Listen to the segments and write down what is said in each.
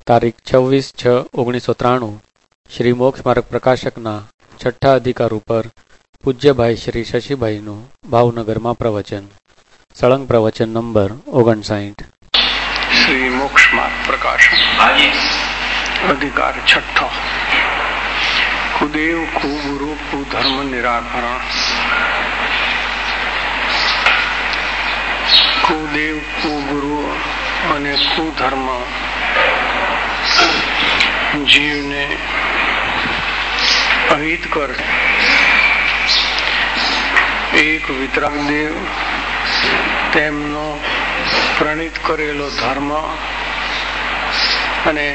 તારીખ 26/6/1993 શ્રી મોક્ષ માર્ગ પ્રકાશકના છઠ્ઠા અધિકાર ઉપર પૂજ્યભાઈ શ્રી શશીભાઈનું ભાવનગરમાં પ્રવચન. સળંગ પ્રવચન નંબર 59. શ્રી મોક્ષ માર્ગ પ્રકાશક અધિકાર છઠ્ઠો. કુદેવ કુગુરુ કુધર્મ નિરાકરણ. કુદેવ કુગુરુ અને કુધર્મ જીવને અહિત કરે. એક વિતરાગદેવ તેમનો પ્રણીત કરેલો ધર્મ અને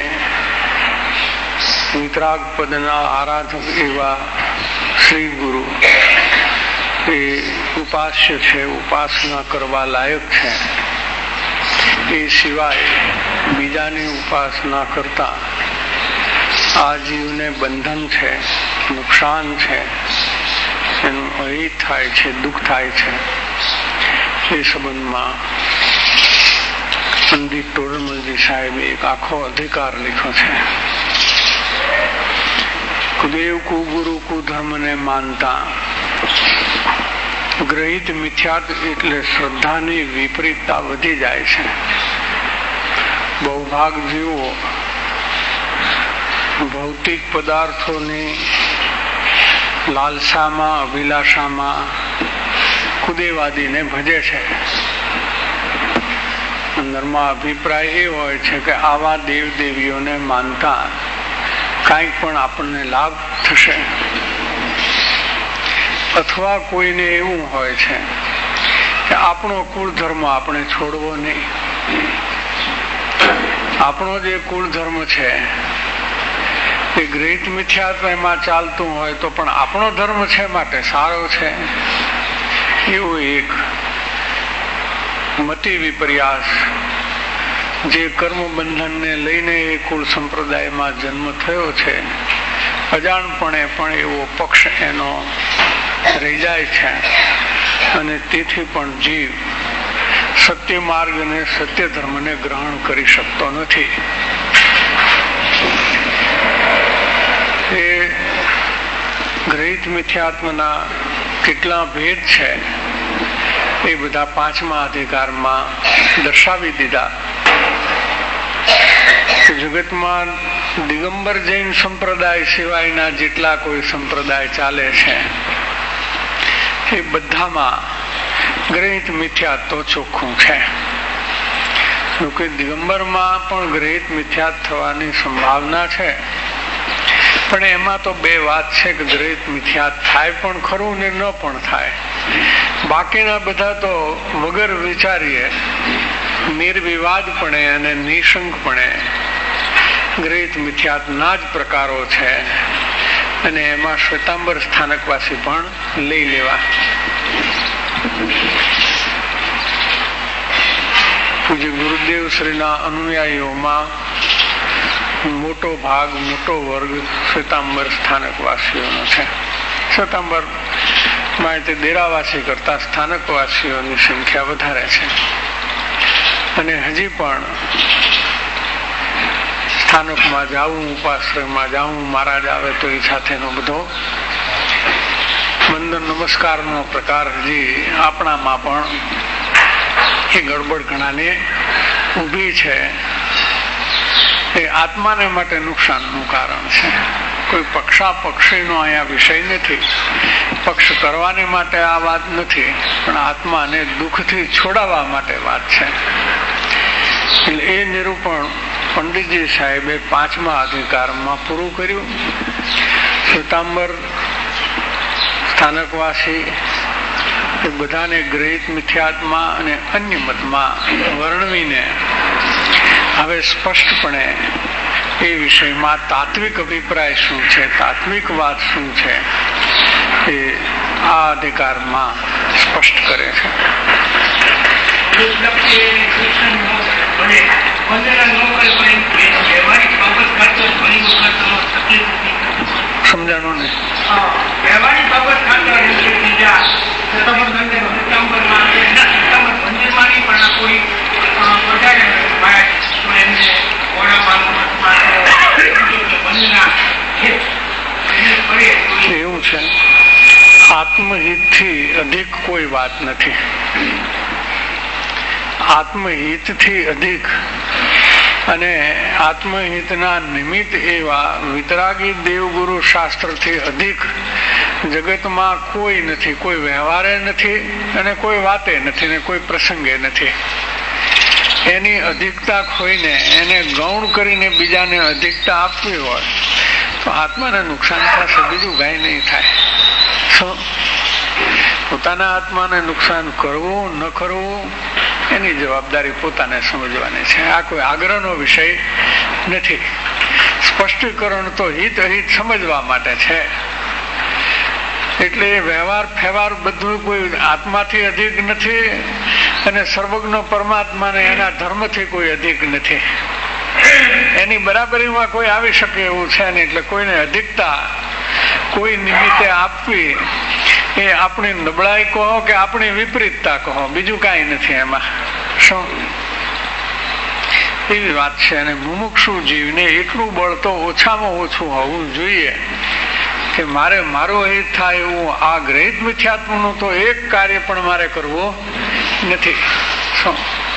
વિતરાગ પદના આરાધક એવા શ્રી ગુરુ એ ઉપાસ્ય છે, ઉપાસના કરવા લાયક છે. એ સિવાય બીજાની ઉપાસના કરતા આ જીવને બંધન છે, નુકસાન છે, એનું અહિત થાય છે, દુઃખ થાય છે. એ સંબંધમાં પંડિત ટોડરમલજી સાહેબે એક આખો અધિકાર લખ્યો છે. કુદેવ કુગુરુ કુધર્મને માનતા ગ્રહિત મિથ્યાત એટલે શ્રદ્ધાની વિપરીતતા વધી જાય છે. બહુભાગ જીવો ભૌતિક પદાર્થોની લાલસામાં, અભિલાષામાં કુદેવાદીને ભજે છે. અંદરમાં અભિપ્રાય એ હોય છે કે આવા દેવ દેવીઓને માનતા કાંઈક પણ આપણને લાભ થશે, અથવા કોઈને એવું હોય છે કે આપણો કુળ ધર્મ આપણે છોડવો નહીં. આપણો જે કુળ ધર્મ છે એ ગ્રહિત મિથ્યાત્વમાં ચાલતું હોય તો પણ આપણો ધર્મ છે માટે સારો છે. એવો એક મતિ વિપર્યાસ જે કર્મ બંધનને લઈને એ કુળ સંપ્રદાયમાં જન્મ થયો છે, અજાણપણે પણ એવો પક્ષ એનો રહી જાય છે. અને તેથી પણ જીવ સત્ય માર્ગ અને સત્ય ધર્મને ગ્રહણ કરી શકતો નથી. એ ગ્રહિત મિથ્યાત્મના કેટલા ભેદ છે એ બધા 5મા અધિકારમાં દર્શાવી દીધા. જગતમાં દિગંબર જૈન સંપ્રદાય સિવાયના જેટલા કોઈ સંપ્રદાય ચાલે છે એ બધામાં ગ્રહિત મિથ્યાત તો ચોખ્ખું છે. જોકે દિગંબરમાં પણ ગ્રહિત મિથ્યાત થવાની સંભાવના છે, પણ એમાં તો બે વાત છે કે ગ્રહિત મિથ્યાત થાય પણ ખરું ને ન પણ થાય. બાકીના બધા તો વગર વિચારીએ નિર્વિવાદપણે અને નિશંકપણે ગ્રહિત મિથ્યાતના જ પ્રકારો છે. અને એમાં શ્વેતાંબર સ્થાનકવાસી પણ લઈ લેવા. પૂજ્ય ગુરુદેવ શ્રીના અનુયાયીઓમાં મોટો ભાગ, મોટો વર્ગ શ્વેતાંબર સ્થાનકવાસીઓનો છે. શ્વેતાંબર માટે દેરાવાસી કરતા સ્થાનકવાસીઓની સંખ્યા વધારે છે. અને હજી પણ સ્થાનકમાં જાવું, ઉપાશ્રયમાં જાવું, મહારાજ આવે તો એ સાથેનો બધો વંદન નમસ્કારનો પ્રકાર હજી આપણામાં પણ એ ગડબડ ઘણાને ઊભી છે. એ આત્માને માટે નુકસાનનું કારણ છે. કોઈ પક્ષાપક્ષીનો અહીંયા વિષય નથી. પક્ષ કરવાની માટે આ વાત નથી, પણ આત્માને દુઃખથી છોડાવવા માટે વાત છે. એટલે એ નિરૂપણ પંડિતજી સાહેબે 5મા અધિકારમાં પૂરું કર્યું. શ્વેતાંબર સ્થાનકવાસી એ બધાને ગ્રહિત મિથ્યાત્મા અને અન્ય મતમાં વર્ણવીને હવે સ્પષ્ટપણે એ વિષયમાં તાત્વિક અભિપ્રાય શું છે, તાત્વિક વાત શું છે, એ આ અધિકારમાં સ્પષ્ટ કરે છે. સમજાણું ને? કોઈ વાત નથી. આત્મહિતથી અધિક અને આત્મહિતના નિમિત્ત એવા વિતરાગી દેવગુરુ શાસ્ત્રથી અધિક જગતમાં કોઈ નથી. કોઈ વ્યવહારે નથી અને કોઈ વાતે નથી ને કોઈ પ્રસંગે નથી. એની અધિકતા ખોઈને એને ગૌણ કરીને બીજાને અધિકતા આપવી હોય તો આત્માને નુકસાન થશે, બીજું કાંઈ નહીં થાય. શું પોતાના આત્માને નુકસાન કરવું ન કરવું એની જવાબદારી પોતાને સમજવાની છે. આ કોઈ આગ્રહનો વિષય નથી. સ્પષ્ટીકરણ તો હિત અહિત સમજવા માટે છે. એટલે વ્યવહાર ફેવાર બધું કોઈ આત્માથી અધિક નથી અને સર્વજ્ઞ પરમાત્માને એના ધર્મથી કોઈ અધિક નથી. એની બરાબરીમાં કોઈ આવી શકે એવું છે નહીં. એટલે કોઈને અધિકતા કોઈ નિમિત્તે આપવી એ આપણી નબળાઈ કહો કે આપણી વિપરીતતા કહો, બીજું કાંઈ નથી એમાં. શું એવી વાત છે. અને મુમુક્ષુ જીવને એટલું બળ તો ઓછામાં ઓછું હોવું જોઈએ કે મારે મારો હિત થાય એવું આ ગ્રહિત મિથ્યાત્વનું તો એક કાર્ય પણ મારે કરવું નથી. શું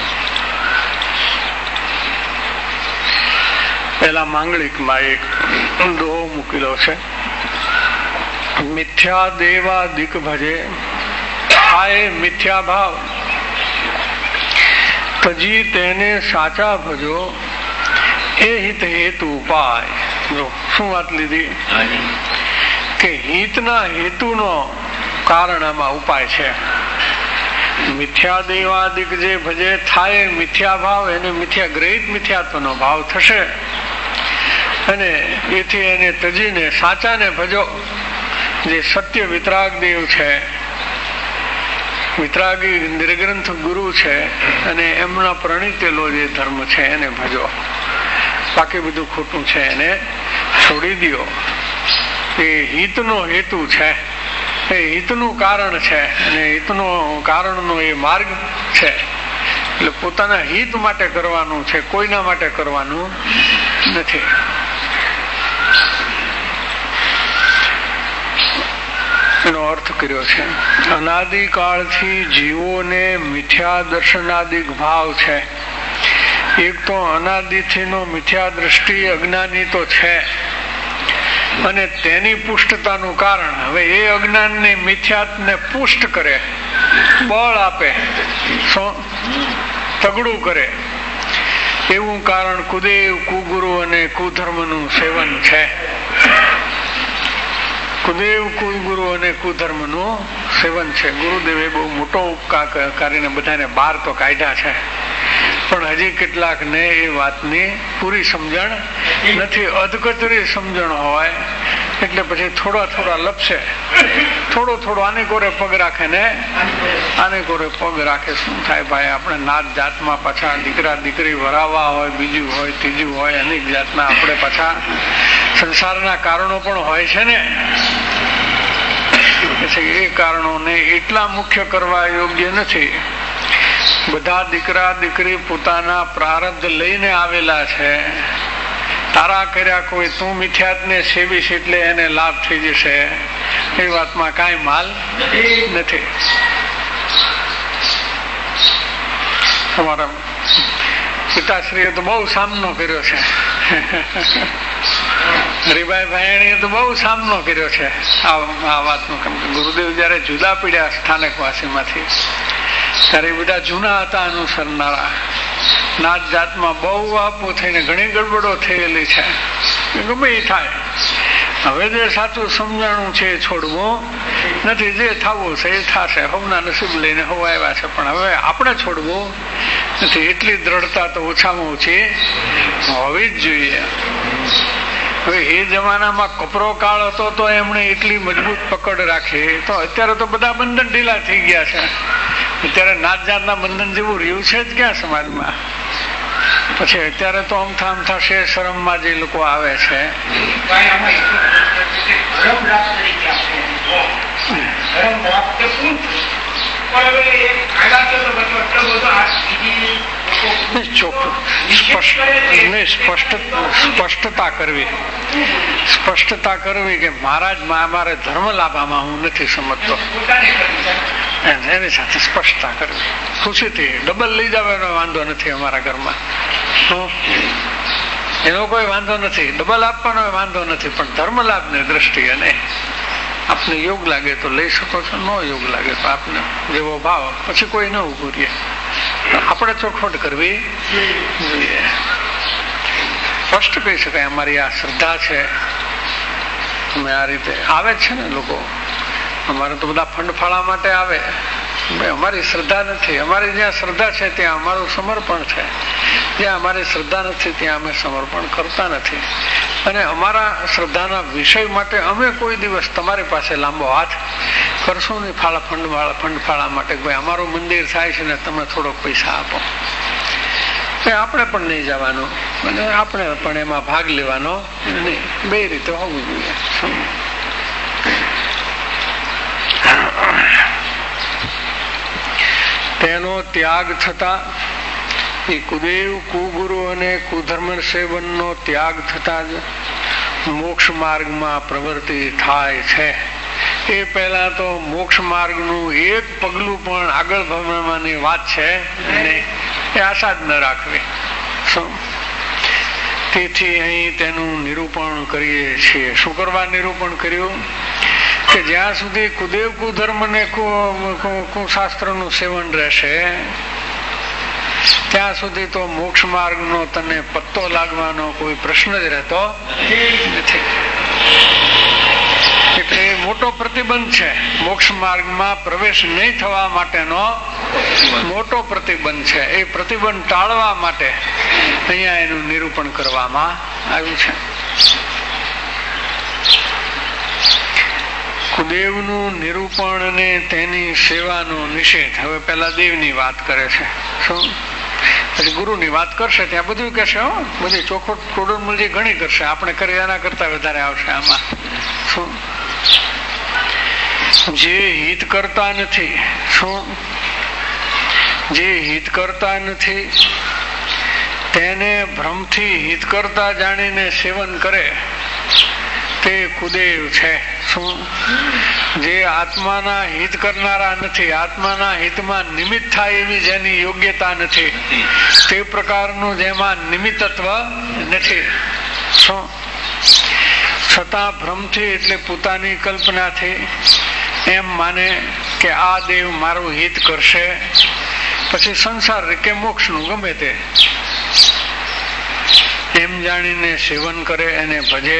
પેલા માંગલિકમાં એક દોહો મૂકેલો છે, મિથ્યા દેવા દિક ભજે થાય મિથ્યા ભાવ, તજી તેને સાચા ભજો એ હિત હેતુ ઉપાય. જો શું વાત લીધી કે હિતના હેતુનો કારણ આમાં ઉપાય છે. મિથ્યા દેવાદિક જે ભજે થાય મિથ્યા ભાવ, એને મિથ્યા ગ્રહિત મિથ્યાત્વનો ભાવ થશે અને એથી એને તજીને સાચાને ભજો. જે સત્ય વિતરાગ દેવ છે, વિતરાગી નિર્ગ્રંથ ગુરુ છે અને એમના પ્રણીતેલો જે ધર્મ છે એને ભજો. બાકી બધું ખોટું છે એને છોડી દો. એ હિતનો હેતુ છે, એ હિતનું કારણ છે અને હિતનો કારણનો એ માર્ગ છે. એટલે પોતાના હિત માટે કરવાનું છે, કોઈના માટે કરવાનું નથી. એનો અર્થ કર્યો છે. અનાદિકાળથી જીવોને મિથ્યા દર્શનાદિક ભાવ છે. એક તો અનાદિથીનો મિથ્યા દ્રષ્ટિ અજ્ઞાની તો છે અને તેની પુષ્ટતાનું કારણ હવે એ અજ્ઞાનને મિથ્યાત્વને પુષ્ટ કરે, બળ આપે, તગડું કરે એવું કારણ કુદેવ કુગુરુ અને કુધર્મનું સેવન છે. કુદેવ કુગુરુ અને કુધર્મનું સેવન છે. ગુરુદેવે બહુ મોટો ઉપકાર કરીને બધાને બહાર તો કાઢ્યા છે, પણ હજી કેટલાક ને એ વાતની પૂરી સમજણ નથી. અધકચરી સમજણ હોય એટલે પછી થોડા થોડા લપસે, થોડો થોડો આને કોરે પગ રાખે ને આને કોરે પગ રાખે. શું થાય ભાઈ, આપણે નાત જાતમાં પાછા દીકરા દીકરી વરાવવા હોય, બીજું હોય ત્રીજું હોય, અનેક જાતના આપણે પાછા સંસારના કારણો પણ હોય છે ને. એ કારણોને એટલા મુખ્ય કરવા યોગ્ય નથી. બધા દીકરા દીકરી પોતાના પ્રારબ્ધ લઈને આવેલા છે. તારા કર્યા કોઈ તું મિથ્યાત્વને સેવીશ એટલે એને લાભ થઈ જશે એ વાતમાં કાંઈ માલ નથી. અમારા પિતાશ્રીએ તો બહુ સામનો કર્યો છે. હરિભાઈ ભાયણીએ તો બહુ સામનો કર્યો છે આ વાતનો. ગુરુદેવ જયારે જુદા પડ્યા સ્થાનકવાસીમાંથી ત્યારે બધા જૂના હતા અનુસરનારા. નાત જાતમાં બહુ આપવું થઈને ઘણી ગડબડો થયેલી છે. ગમે એ થાય, હવે જે સાચું સમજાણું છે એ છોડવું નથી. જે થવું છે એ થશે. હવના નસીબ લઈને હવ આવ્યા છે, પણ હવે આપણે છોડવું નથી. એટલી દ્રઢતા તો ઓછામાં ઓછી હોવી જ જોઈએ. હવે એ જમાનામાં કપરો કાળ હતો તો એમણે એટલી મજબૂત પકડ રાખી. તો અત્યારે તો બધા બંધન ઢીલા થઈ ગયા છે. અત્યારે નાત જાતના બંધન જેવું રહ્યું છે જ ક્યાં સમાજમાં. પછી અત્યારે તો અમથા શેર શરમમાં જે લોકો આવે છે સ્પષ્ટતા કરવી કે મહારાજ મારે ધર્મ લાભામાં હું નથી સમજતો. એની સાથે સ્પષ્ટતા કરવી. ખુશીથી ડબલ લઈ જાવ એનો વાંધો નથી અમારા ઘરમાં, એનો કોઈ વાંધો નથી, ડબલ આપવાનો વાંધો નથી, પણ ધર્મ લાભની દ્રષ્ટિએ નહીં. આપને યોગ લાગે તો લઈ શકો છો, નો યોગ લાગે તો આપને જેવો ભાવ, પછી કોઈ ન ઉભું રહે. આપણે ચોખવટ કરવી જોઈએ. સ્પષ્ટ કહી શકાય અમારી આ શ્રદ્ધા છે, અમે આ રીતે આવે છે ને લોકો. અમારે તો બધા ફંડ ફાળા માટે આવે, અમારી શ્રદ્ધા નથી. અમારી જ્યાં શ્રદ્ધા છે ત્યાં અમારું સમર્પણ છે, જ્યાં અમારી શ્રદ્ધા નથી ત્યાં અમે સમર્પણ કરતા નથી. અને અમારા શ્રદ્ધાના વિષય માટે અમે કોઈ દિવસ તમારી પાસે લાંબો હાથ કરશું નહીં ફંડ ફાળા માટે. ભાઈ અમારું મંદિર થાય છે ને તમે થોડોક પૈસા આપો, આપણે પણ નહીં જવાનું અને આપણે પણ એમાં ભાગ લેવાનો નહીં. બે રીતે હોવું જોઈએ. તેનો ત્યાગ થતા એ કુદેવ કુગુરુ અને કુધર્મ સેવનનો ત્યાગ થતા જ મોક્ષ માર્ગમાં પ્રવૃત્તિ થાય છે. એ પહેલા તો મોક્ષ માર્ગનું એક પગલું પણ આગળ ભણવાની વાત છે એ આશા જ ન રાખવી. તેથી અહીં તેનું નિરૂપણ કરીએ છીએ. શું કરવા નિરૂપણ કર્યું? કે જ્યાં સુધી કુદેવ કુધર્મ ને કુશાસ્ત્રનું સેવન રહેશે ત્યાં સુધી તો મોક્ષ માર્ગનો તને પત્તો લાગવાનો કોઈ પ્રશ્ન જ રહેતો નથી. એટલે મોટો પ્રતિબંધ છે. મોક્ષ માર્ગમાં પ્રવેશ નહીં થવા માટેનો મોટો પ્રતિબંધ છે. એ પ્રતિબંધ ટાળવા માટે અહીંયા એનું નિરૂપણ કરવામાં આવ્યું છે. કુદેવનું નિરૂપણ અને તેની સેવાનો નિષેધ. હવે પેલા દેવની વાત કરે છે. શું? પછી ગુરુની વાત કરશે ત્યાં બધું કહેશે. બધી ચોખવટ ટોડરમલજી ઘણી કરશે, આપણે કરી એના કરતા વધારે આવશે આમાં. શું? જે હિત કરતા નથી, શું? જે હિત કરતા નથી તેને ભ્રમથી હિત કરતા જાણીને સેવન કરે તે કુદેવ છે. શું? જે આત્માના હિત કરનારા નથી, આત્માના હિતમાં નિમિત્ત થાય એવી જેની યોગ્યતા નથી, તે પ્રકારનું જેમાં નિમિત્તત્વ નથી. શું? છતાં ભ્રમથી એટલે પોતાની કલ્પનાથી એમ માને કે આ દેવ મારું હિત કરશે, પછી સંસાર કે મોક્ષનું ગમે તે એમ જાણીને સેવન કરે એને ભજે.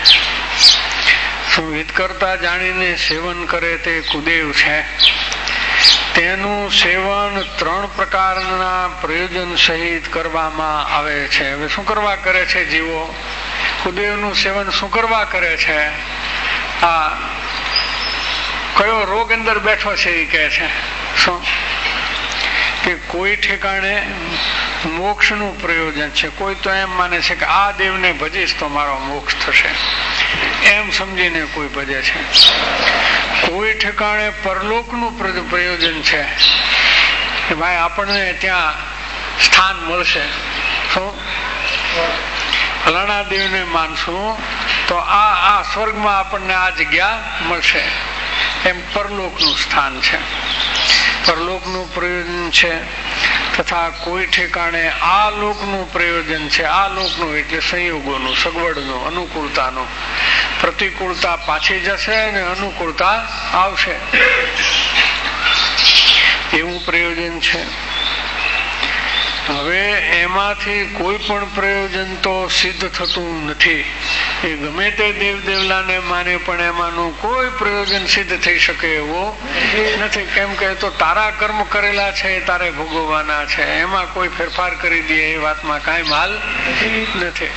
હિત કરતા જાણીને સેવન કરે તે કુદેવ છે. તેનું સેવન 3 પ્રકારના પ્રયોજન સહિત કરવામાં આવે છે. હવે શું કરવા કરે છે જીવો? કુદેવનું સેવન શું કરવા કરે છે? આ કયો રોગ અંદર બેઠો છે એ કહે છે. શું? કે કોઈ ઠેકાણે મોક્ષનું પ્રયોજન છે. કોઈ તો એમ માને છે કે આ દેવને ભજીશ તો મારો મોક્ષ થશે, એમ સમજીને કોઈ ભજે છે. કોઈ ઠેકાણે પરલોકનું પ્રયોજન છે કે ભાઈ આપણને ત્યાં સ્થાન મળશે. શું? ફલાણા દેવને માનશું તો આ સ્વર્ગમાં આપણને આ જગ્યા મળશે, એમ પરલોકનું સ્થાન છે, પરલોકનું પ્રયોજન છે. તથા કોઈ ઠેકાણે આ લોકનું પ્રયોજન છે. આ લોકનું એટલે સંયોગોનું, સગવડનું, અનુકૂળતાનું. પ્રતિકૂળતા પાછી જશે અને અનુકૂળતા આવશે એવું પ્રયોજન છે. હવે એમાંથી કોઈ પણ પ્રયોજન તો સિદ્ધ થતું નથી. એ ગમે તે દેવ દેવલાને માને પણ એમાંનું કોઈ પ્રયોજન સિદ્ધ થઈ શકે એવો નથી. કેમ કે તો તારા કર્મ કરેલા છે તારે ભોગવવાના છે, એમાં કોઈ ફેરફાર કરી દે એ વાતમાં કાંઈ માલ નથી.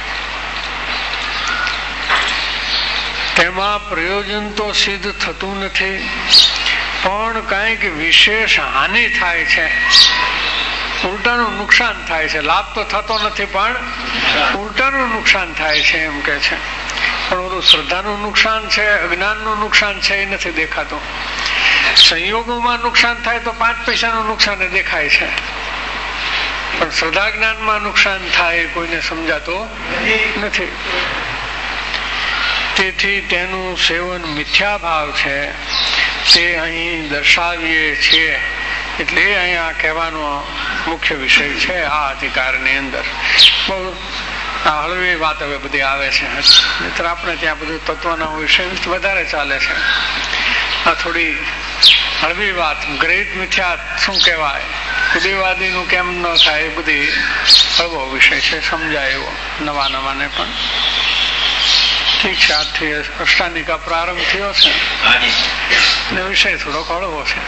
તેમાં પ્રયોજન તો સિદ્ધ થતું નથી, પણ કાંઈક વિશેષ હાનિ થાય છે, ઉલટાનું નુકસાન થાય છે. લાભ તો થતો નથી પણ ઉલટાનું નુકસાન થાય છે એમ કે છે. પણ ઓલું શ્રદ્ધાનું નુકસાન છે, અજ્ઞાનનું નુકસાન છે એ નથી દેખાતું. સંયોગોમાં નુકસાન થાય તો 5 પૈસાનું નુકસાન દેખાય છે, પણ શ્રદ્ધા જ્ઞાનમાં નુકસાન થાય એ કોઈને સમજાતો નથી. તેથી તેનું સેવન મિથ્યા ભાવ છે. તે અહીં દર્શાવીએ છીએ. એટલે એ અહીંયા કહેવાનો મુખ્ય વિષય છે. આ અધિકારની અંદર બહુ હળવી વાત હવે બધી આવે છે. મિત્ર આપણે ત્યાં બધું તત્વના વિષય વધારે ચાલે છે. આ થોડી હળવી વાત, ગ્રહિત મિથ્યા શું કહેવાય, ઉદયવાદીનું કેમ ન થાય, એ બધી હળવો વિષય છે, સમજાય એવો નવા નવાને પણ. ઠીક છે, આજથી અષ્ટાનિકા પ્રારંભ થયો છે અને વિષય થોડોક હળવો છે.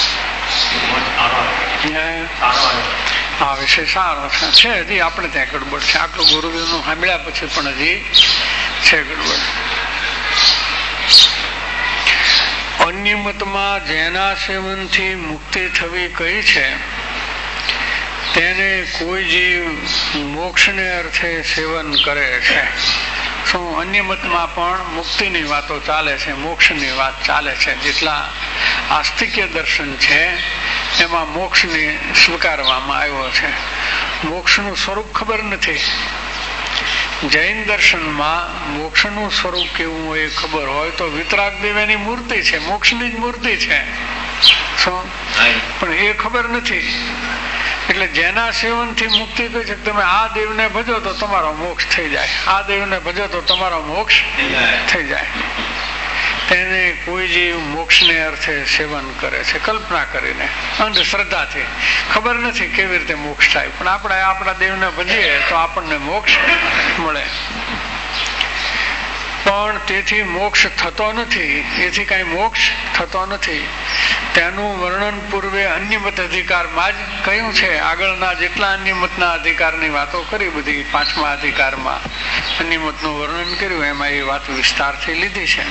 આ વિષય સારો છે. હજી આપણે ત્યાં ગડબડ છે. આટલું ગુરુદેવનું સાંભળ્યા પછી પણ હજી છે ગડબડ. અન્ય મતમાં જેના સેવનથી મુક્તિ થવી કહી છે તેને કોઈ જીવ મોક્ષને અર્થે સેવન કરે છે. શું અન્ય મતમાં પણ મુક્તિની વાતો ચાલે છે, મોક્ષની વાત ચાલે છે. જેટલા આસ્તિક્ય દર્શન છે એમાં મોક્ષને સ્વીકારવામાં આવ્યો છે. મોક્ષનું સ્વરૂપ ખબર નથી. જૈન દર્શનમાં મોક્ષનું સ્વરૂપ કેવું હોય ખબર હોય તો વિતરાગ દેવ એની મૂર્તિ છે, મોક્ષની જ મૂર્તિ છે. શું પણ એ ખબર નથી. એટલે જેના સેવનથી મુક્તિ કહે છે તમે આ દેવને ભજો તો તમારો મોક્ષ થઈ જાય, આ દેવને ભજો તો તમારો મોક્ષ થઈ જાય. તેને કોઈ જીવ મોક્ષને અર્થે સેવન કરે છે કલ્પના કરીને, અંધશ્રદ્ધાથી. ખબર નથી કેવી રીતે મોક્ષ થાય, પણ આપણે આપણા દેવને ભજીએ તો આપણને મોક્ષ મળે. પણ તેથી મોક્ષ થતો નથી, એથી કઈ મોક્ષ થતો નથી. તેનું વર્ણન પૂર્વે અન્યમત અધિકારમાં જ કહ્યું છે. આગળના જેટલા અન્યમતના અધિકારની વાતો કરી બધી 5મા અધિકારમાં અન્યમતનું વર્ણન કર્યું, એમાં એ વાત વિસ્તારથી લીધી છે.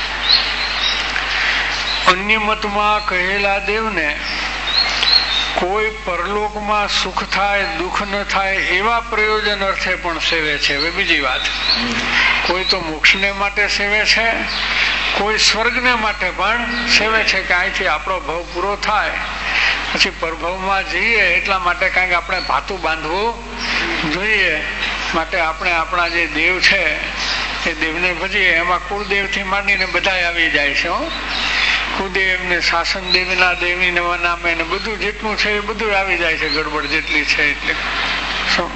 અન્યમતમાં કહેલા દેવને કોઈ પરલોકમાં સુખ થાય દુઃખ ન થાય એવા પ્રયોજન અર્થે પણ સેવે છે. હવે બીજી વાત, કોઈ તો મોક્ષને માટે સેવે છે, કોઈ સ્વર્ગને માટે પણ સેવે છે કે અહીંથી આપણો ભવ પૂરો થાય પછી પરભવમાં જઈએ એટલા માટે કંઈક આપણે ભાતું બાંધવું જોઈએ. માટે આપણે આપણા જે દેવ છે એ દેવને ભજીએ. એમાં કુળદેવથી માંડીને બધા આવી જાય છે. કુદેવ ને શાસન દેવીના દેવી નામે ને બધું જેટલું છે એ બધું આવી જાય છે. ગડબડ જેટલી છે એટલે શું.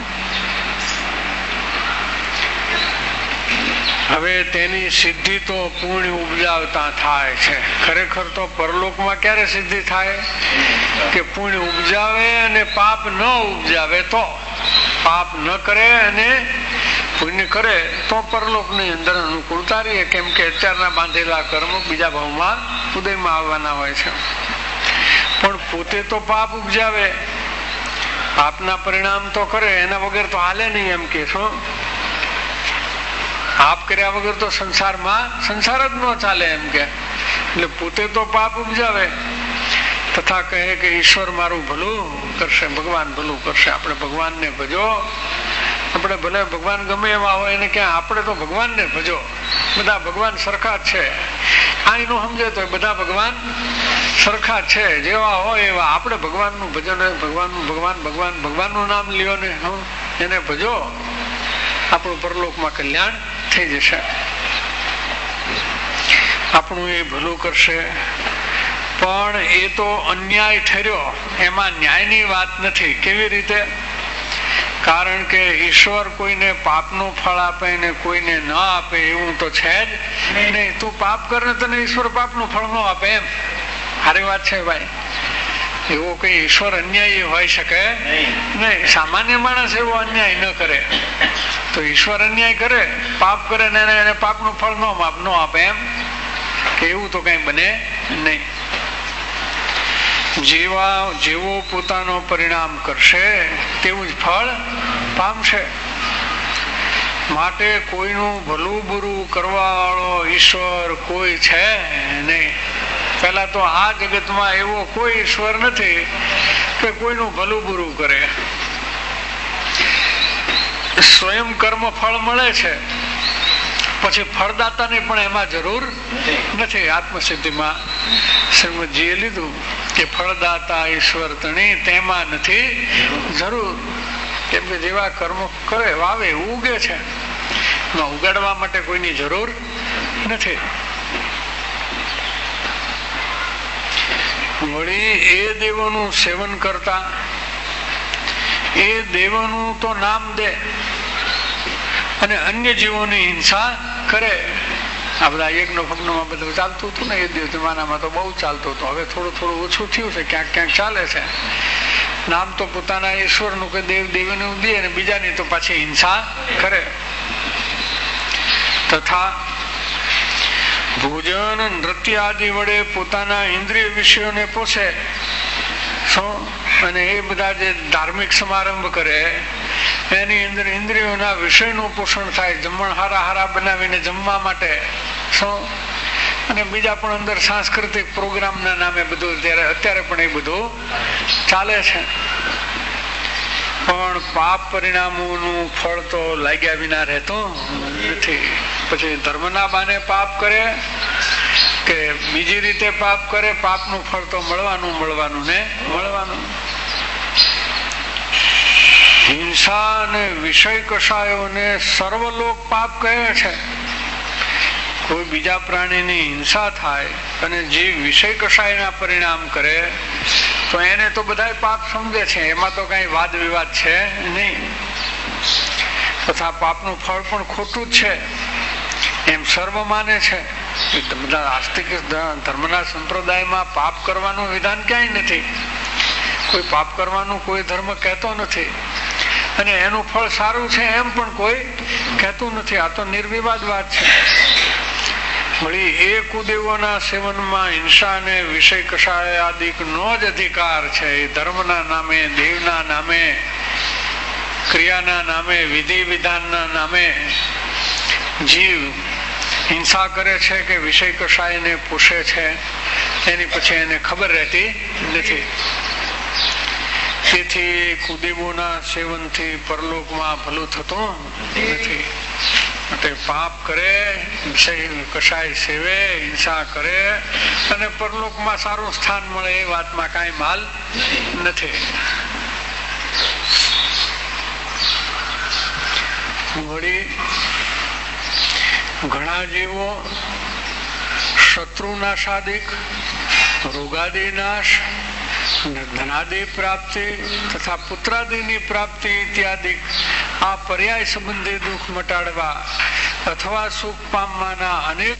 હવે તેની સિદ્ધિ તો પુણ્ય ઉપજાવતા થાય છે. ખરેખર તો પરલોકમાં ક્યારે સિદ્ધિ થાય કે પુણ્ય ઉપજાવે અને પાપ ન ઉપજાવે તો. પાપ ન કરે અને પુણ્ય કરે તો પરલોકની અંદર અનુકૂળતા રહીએ. કેમ કે અત્યારના બાંધેલા કર્મ બીજા ભાવમાં ઉદયમાં આવવાના હોય છે. પણ પોતે તો પાપ ઉપજાવે, પાપના પરિણામ તો કરે, એના વગર તો હાલે નહીં. એમ કે શું પાપ કર્યા વગર તો સંસારમાં સંસાર જ ન ચાલે એમ કે. એટલે પોતે તો પાપ ઉપજાવે તથા કહે કે ઈશ્વર મારું ભલું કરશે, ભગવાન ભલું કરશે. આપણે ભગવાનને ભજો. આપણે ભલે ભગવાન ગમે એવા હોય એને ક્યાં, આપણે તો ભગવાનને ભજો. બધા ભગવાન સરખા જ છે. આ એનું સમજે તો બધા ભગવાન સરખા છે, જેવા હોય એવા. આપણે ભગવાનનું ભજન, ભગવાનનું ભગવાન ભગવાન ભગવાનનું નામ લ્યો ને એને ભજો, આપણું પરલોકમાં કલ્યાણ થઈ જશે. આપણું એ ભલું કરશે. પણ એ તો અન્યાય ઠર્યો, એમાં ન્યાયની વાત નથી. કેવી રીતે? કારણ કે ઈશ્વર કોઈને પાપનું ફળ આપે ને કોઈને ન આપે એવું તો છે જ નહીં. તું પાપ કર ને તને ઈશ્વર પાપનું ફળ ન આપે એમ. સારી વાત છે ભાઈ. એવો કઈ ઈશ્વર અન્યાયી હોય શકે નહીં. સામાન્ય માણસ એવો અન્યાય ન કરે. તો ઈશ્વર અન્યાય કરે, પાપ કરે ને એને પાપનું ફળ ન આપે એમ કે એવું તો કઈ બને નહીં. જેવો પોતાનો પરિણામ કરશે તેવું જ ફળ પામશે. માટે કોઈનું ભલું બુરું કરવા વાળો ઈશ્વર કોઈ છે નહીં. પેલા તો આ જગતમાં એવો કોઈ ઈશ્વર નથી કે કોઈનું ભલું બુરું કરે. સ્વયં કર્મ ફળ મળે છે, પછી ફળદાતાની પણ એમાં જરૂર નથી. આત્મસિદ્ધિમાં શ્રીમદજીએ લીધું કે ફળદાતા ઈશ્વર તણી તેમાં નથી જરૂર. કેમ કે જેવા કર્મ કરે વાવે ઉગે છે, ઉગાડવા માટે કોઈની જરૂર નથી. વળી એ દેવોનું સેવન કરતા એ દેવોનું તો નામ દે અને અન્ય જીવોની હિંસા કરે. આ બધા યજ્ઞ ભગ્નમાં બધું ચાલતું હતું ને એ જમાનામાં તો બહુ ચાલતું હતું. હવે થોડું થોડું ઓછું થયું છે, ક્યાંક ક્યાંક ચાલે છે. નામ તો પોતાના ઈશ્વરનું કે દેવ દેવીનું દે અને બીજાની તો પાછી હિંસા કરે. તથા ભોજન નૃત્ય આદિ વડે પોતાના ઇન્દ્રિય વિષયોને પોષે અને એ બધા જે ધાર્મિક સમારંભ કરે એની અંદર ઇન્દ્રિયોના વિષયનું પોષણ થાય. જમણ હારા હારા બનાવીને જમવા માટે અને બીજા પણ અંદર સાંસ્કૃતિક પ્રોગ્રામના નામે બધું અત્યારે પણ એ બધું ચાલે છે. પણ પાપ પરિણામોનું ફળ તો લાગ્યા વિના રહેતું નથી. પછી ધર્મના બાને પાપ કરે કે બીજી રીતે પાપ કરે, પાપનું ફળ તો મળવાનું ને મળવાનું. હિંસા અને વિષય કષાયોને સર્વલોક પાપ કહે છે. કોઈ બીજા પ્રાણીની હિંસા થાય અને જે વિષય કષાયના પરિણામ કરે તો એને તો બધા પાપ સમજે છે, એમાં તો કઈ વાદ વિવાદ છે નહીં. તથા પાપનું ફળ પણ ખોટું જ છે એમ સર્વ માને છે. બધા આસ્તિક ધર્મના સંપ્રદાયમાં પાપ કરવાનું વિધાન ક્યાંય નથી. કોઈ પાપ કરવાનું કોઈ ધર્મ કહેતો નથી અને એનું ફળ સારું છે એમ પણ કોઈ કહેતું નથી. આ તો નિર્વિવાદ વાત છે. વળી એ કુદેવોના સેવનમાં હિંસા અને વિષય કષાય આદિક નો જ અધિકાર છે. એ ધર્મના નામે, દેવના નામે, ક્રિયાના નામે, વિધિ વિધાનના નામે જીવ હિંસા કરે છે કે વિષય કષાયને પોષે છે એની પછી એને ખબર રહેતી નથી. તેથી કુદેવોના સેવનથી પરલોકમાં ભલું થતું નથી. પાપ કરે, વિષય કષાય સેવે, હિંસા કરે અને પરલોકમાં સારું સ્થાન મળે એ વાતમાં કઈ માલ નથી. વળી ઘણા જીવો શત્રુનાશાદિક, રોગાદી નાશ, ધનાદિ પ્રાપ્તિ તથા પુત્રાદિની પ્રાપ્તિ ઇત્યાદિ આ પર્યાય સંબંધી દુઃખ મટાડવા અથવા સુખ પામવાના અનેક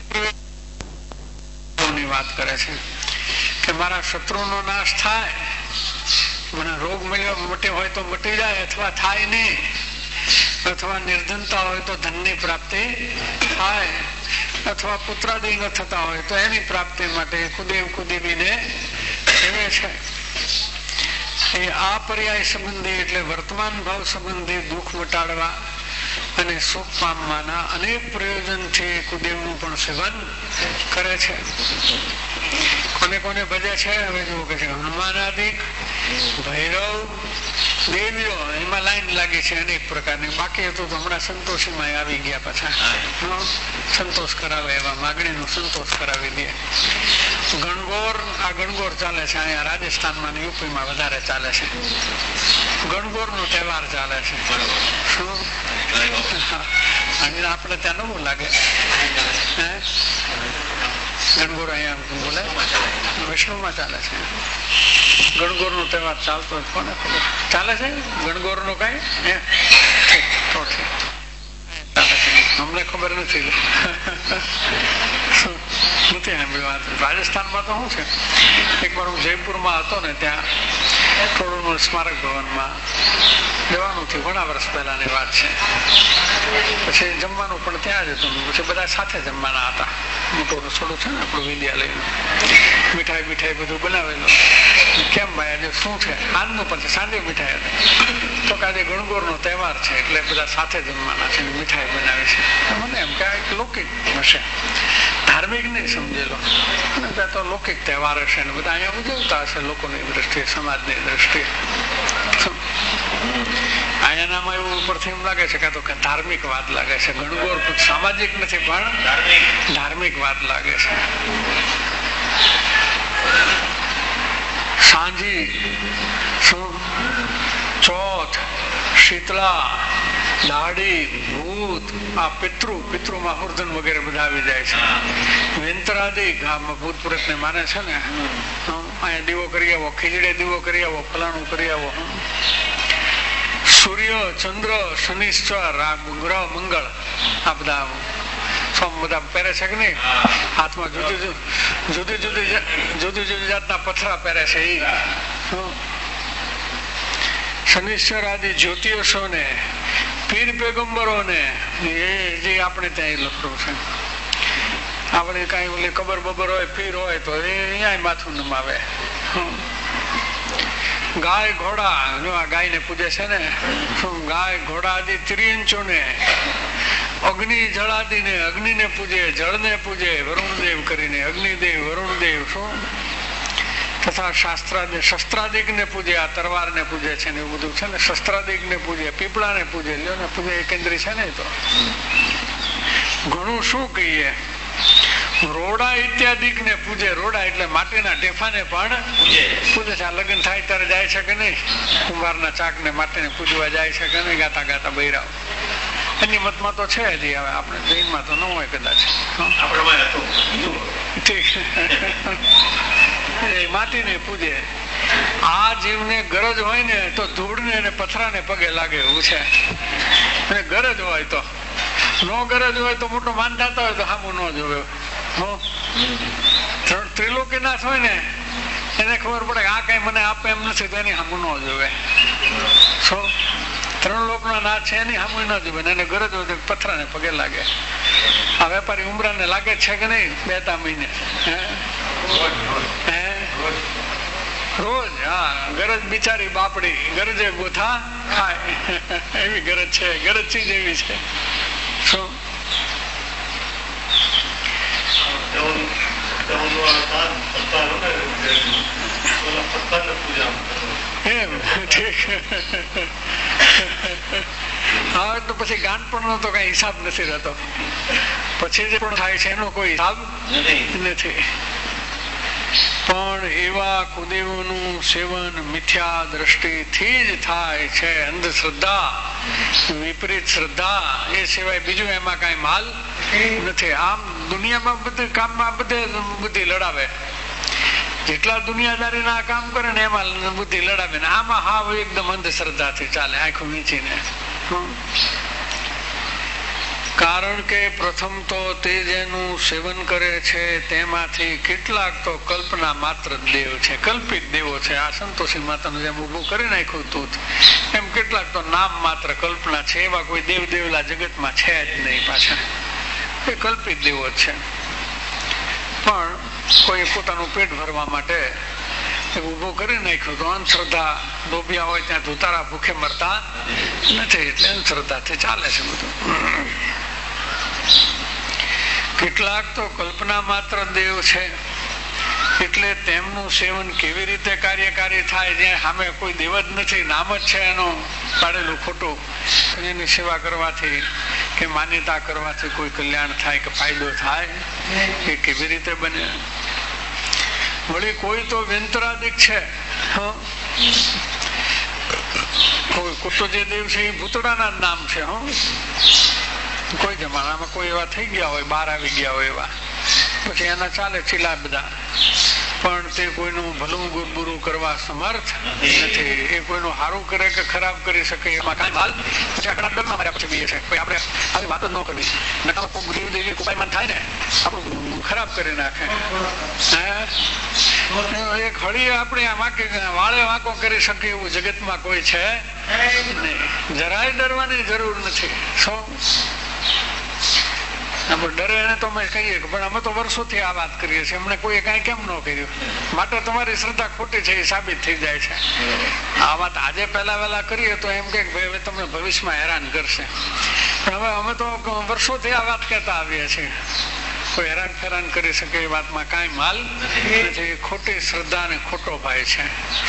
ની વાત કરે છે કે મારા શત્રુનો નાશ થાય, મને રોગ મટ્યો હોય તો મટી જાય અથવા થાય નહીં, અથવા નિર્ધનતા હોય તો ધનની પ્રાપ્તિ થાય, અથવા પુત્રાદિ ન થતા હોય તો એની પ્રાપ્તિ માટે કુદેવ કુદેવીને સેવે છે. એ આ પર્યાય સંબંધી એટલે વર્તમાન ભાવ સંબંધી દુઃખ મટાડવા અને સુખ પામવાના અનેક પ્રયોજનથી કુદેવનું પણ સેવન કરે છે. કોને કોને ભજે છે હવે જેવું કે છે હનુમાનાદિક, ભૈરવ, દેવીઓ, એમાં લાઈન લાગી છે અનેક પ્રકારની. બાકી હતું તો હમણાં સંતોષીમાં આવી ગયા પાછા સંતોષ કરાવે એવા માગણીનું સંતોષ કરાવી દે. ગણગોર, આ ગણગોર ચાલે છે અહીંયા રાજસ્થાનમાં યુપીમાં વધારે ચાલે છે. ગણગોર નો તહેવાર ચાલે છે. આપણે ત્યાં નવું લાગે. ગણગોર અહીંયા બોલે વિષ્ણુમાં ચાલે છે. ગણગોર નો તહેવાર ચાલતો કોને ખબર ચાલે છે? ગણગોર નો કઈ અમને ખબર નથી. રાજસ્થાનમાં તો શું છે, એકવાર હું જયપુરમાં હતો ને ત્યાં થોડું સ્મારક ભવનમાં જવાનું થયું, ઘણા વર્ષ પહેલાની વાત છે. પછી જમવાનું પણ ત્યાં જ હતું. પછી બધા સાથે જમવાના હતા. મોટું રસોડું છે ને આપણું વિદ્યાલયનું, મીઠાઈ બીઠાઈ બધું બનાવેલું. કેમ ભાઈ આજે શું છે? આજનું પછી સાંજે મીઠાઈ હતી. તો કે આજે ગણગોર નો તહેવાર છે એટલે બધા સાથે જમવાના છે, મીઠાઈ બનાવી છે. મને એમ કે એક લૌકિક હશે, ધાર્મિક નહીં સમજેલો. અને ત્યાં તો લૌકિક તહેવાર હશે ને બધા અહીંયા ઉજવતા હશે લોકોની દ્રષ્ટિએ, સમાજની દ્રષ્ટિએ. અહીંયાનામાં એવું ઉપરથી એમ લાગે છે કે ધાર્મિક વાત લાગે છે. ગણગોર સામાજિક નથી પણ ધાર્મિક વાત લાગે છે. સાંજી ચોથ, શીતળા, દાઢી, ભૂત, આ પિતૃમાં હુર્ધન વગેરે બધા આવી જાય છે. વેંતરાદિક, ભૂત પ્રેત ને માને છે ને, અહીંયા દીવો કરી આવો, ખીજડે દીવો કરી આવો, ફલાણું કરી આવો. સૂર્ય, ચંદ્ર, શનિશ્ચર, ગ્રહ, મંગળ, આ બધા બધા પહેરે છે કે નહીં? હાથમાં જુદી જુદી જાતના પથરા પહેરે છે. શનિશ્ચર આદિ જ્યોતિષો ને, પીર પેગમ્બરો ને, એ જે આપણે ત્યાં લખવું છે. આપણે કઈ ઓલી કબર બબર હોય, પીર હોય તો એ અહીંયા માથું નમાવે. ગાય ઘોડા, જો આ ગાય ને પૂજે છે ને, ગાય ઘોડા આદિ ત્રિયંચો ને, અગ્નિ જળાદી ને, અગ્નિ ને પૂજે, જળ ને પૂજે, વરુણદેવ કરીને, અગ્નિદેવ, વરુણદેવ. શું તથા શસ્ત્રાદિક ને પૂજે, આ તરવાર ને પૂજે છે ને એવું બધું છે ને. શસ્ત્રાદિક ને પૂજે, પીપળા ને પૂજે, લ્યો ને પૂજે, એકેન્દ્રી છે ને. તો ઘણું શું કહીએ. રોડા ઇત્યાદિક ને પૂજે, રોડા એટલે માટીના ઢેફાને પણ પૂજે છે. આ લગ્ન થાય ત્યારે જાય છે કે નહીં? કુંભારના ચાક ને માટીને પૂજવા જાય છે કે નહીં? ગાતા ગાતા બૈરાવ. એની મતમાં તો છે જ. હવે આપણે જૈનમાં તો ન હોય કદાચ. માટીને પૂજે. આ જીવને ગરજ હોય ને તો ધૂળને અને પથરાને પગે લાગે એવું છે. અને ગરજ હોય તો, નો ગરજ હોય તો મોટો માનદાતા હોય તો સામું ન જોવે. ત્રિલોકીનાથ હોય ને એને ખબર પડે આ કઈ મને આપે એમ નથી તો એની સામું ન જોવે. શું? ત્રણ લોકનો નાથ છે એની સામું ન જોવે. એને ગરજ હોય તો પથરાને પગે લાગે. આ વેપારી ઉમરાને લાગે છે કે નહીં? 2 મહિને રોજ. હા, ગરજ બિચારી બાપડી, ગરજે ગોથા ખાય એવી ગરજ છે. ગરજ ચીજ એવી છે. શું? એમ ઠીક. હા, તો પછી ગાનપણ નો તો કઈ હિસાબ નથી રહેતો. પછી જે પણ થાય છે એનો કોઈ હિસાબ નથી. પણ એવા કુદેવોનું સેવન મિથ્યા દ્રષ્ટિથી જ થાય છે. અંધશ્રદ્ધા, વિપરીત શ્રદ્ધા, એ સિવાય બીજું એમાં કઈ માલ નથી. આમ દુનિયામાં બધે કામમાં બધે બુદ્ધિ લડાવે. જેટલા દુનિયાદારી ના કામ કરે ને એમાં બુદ્ધિ લડાવે ને આમાં હાવ એકદમ અંધશ્રદ્ધાથી ચાલે, આંખો વીંચીને. કારણ કે પ્રથમ તો તે જેનું સેવન કરે છે તેમાંથી કેટલાક તો કલ્પના માત્ર દેવ છે, કલ્પિત દેવો છે. આ સંતોષી માતાનું જેમ ઉભું કરી નાખ્યું હતું એમ કેટલાક તો નામ માત્ર કલ્પના છે. એવા કોઈ દેવ દેવલા જગતમાં છે જ નહીં. પાછા એ કલ્પિત દેવો જ છે. પણ કોઈ પોતાનું પેટ ભરવા માટે ઉભું કરી નાખ્યું તો અંધશ્રદ્ધા ડોબિયા હોય ત્યાં ધુતારા ભૂખે મરતા નથી. એટલે અંધશ્રદ્ધાથી ચાલે છે બધું. કેટલાક તો કલ્પના માત્ર દેવ છે એટલે તેમનું સેવન કેવી રીતે કાર્યકારી થાય? જ્યાં સામે કોઈ દેવ જ નથી, નામ જ છે એનું પાડેલું ખોટું. એની સેવા કરવાથી કે માન્યતા કરવાથી કોઈ કલ્યાણ થાય કે ફાયદો થાય એ કેવી રીતે બને? વળી કોઈ તો વેંતરાદિક છે. કોઈ તો જે દેવ છે એ ભૂતડાના જ નામ છે. કોઈ જમાનામાં કોઈ એવા થઈ ગયા હોય, બહાર આવી ગયા હોય એવા, પછી એના ચાલે ચીલા બધા. પણ તે કોઈનું ભલું બુરું કરવા સમર્થ નથી. એ કોઈનું સારું કરે કે ખરાબ કરી શકે એમાં કાંઈ હાલ. પછી આકડા ડરમાં માર્યા પછી બીએ છે. આપણે આવી વાત જ ન કરવી. નકા કોઈ દેવી કુપાયમાન થાય ને આપણું ખરાબ કરી નાખે. એક હળી આપણે વાળે વાંકો કરી શકે એવું જગતમાં કોઈ છે નહીં. જરાય ડરવાની જરૂર નથી. શું આપણે ડરે એને તો અમે કહીએ કે પણ અમે તો વર્ષોથી આ વાત કરીએ છીએ, અમને કોઈ કઈ કેમ ન કર્યું? માટે તમારી શ્રદ્ધા ખોટી છે એ સાબિત થઈ જાય છે. આ વાત આજે પહેલા વહેલા કરીએ તો એમ કે ભાઈ તમને ભવિષ્યમાં હેરાન કરશે. પણ હવે અમે તો વર્ષોથી આ વાત કહેતા આવીએ છીએ. કોઈ હેરાન કરી શકે એ વાતમાં કાંઈ માલ નથી. ખોટી શ્રદ્ધા ને ખોટો ભાઈ છે.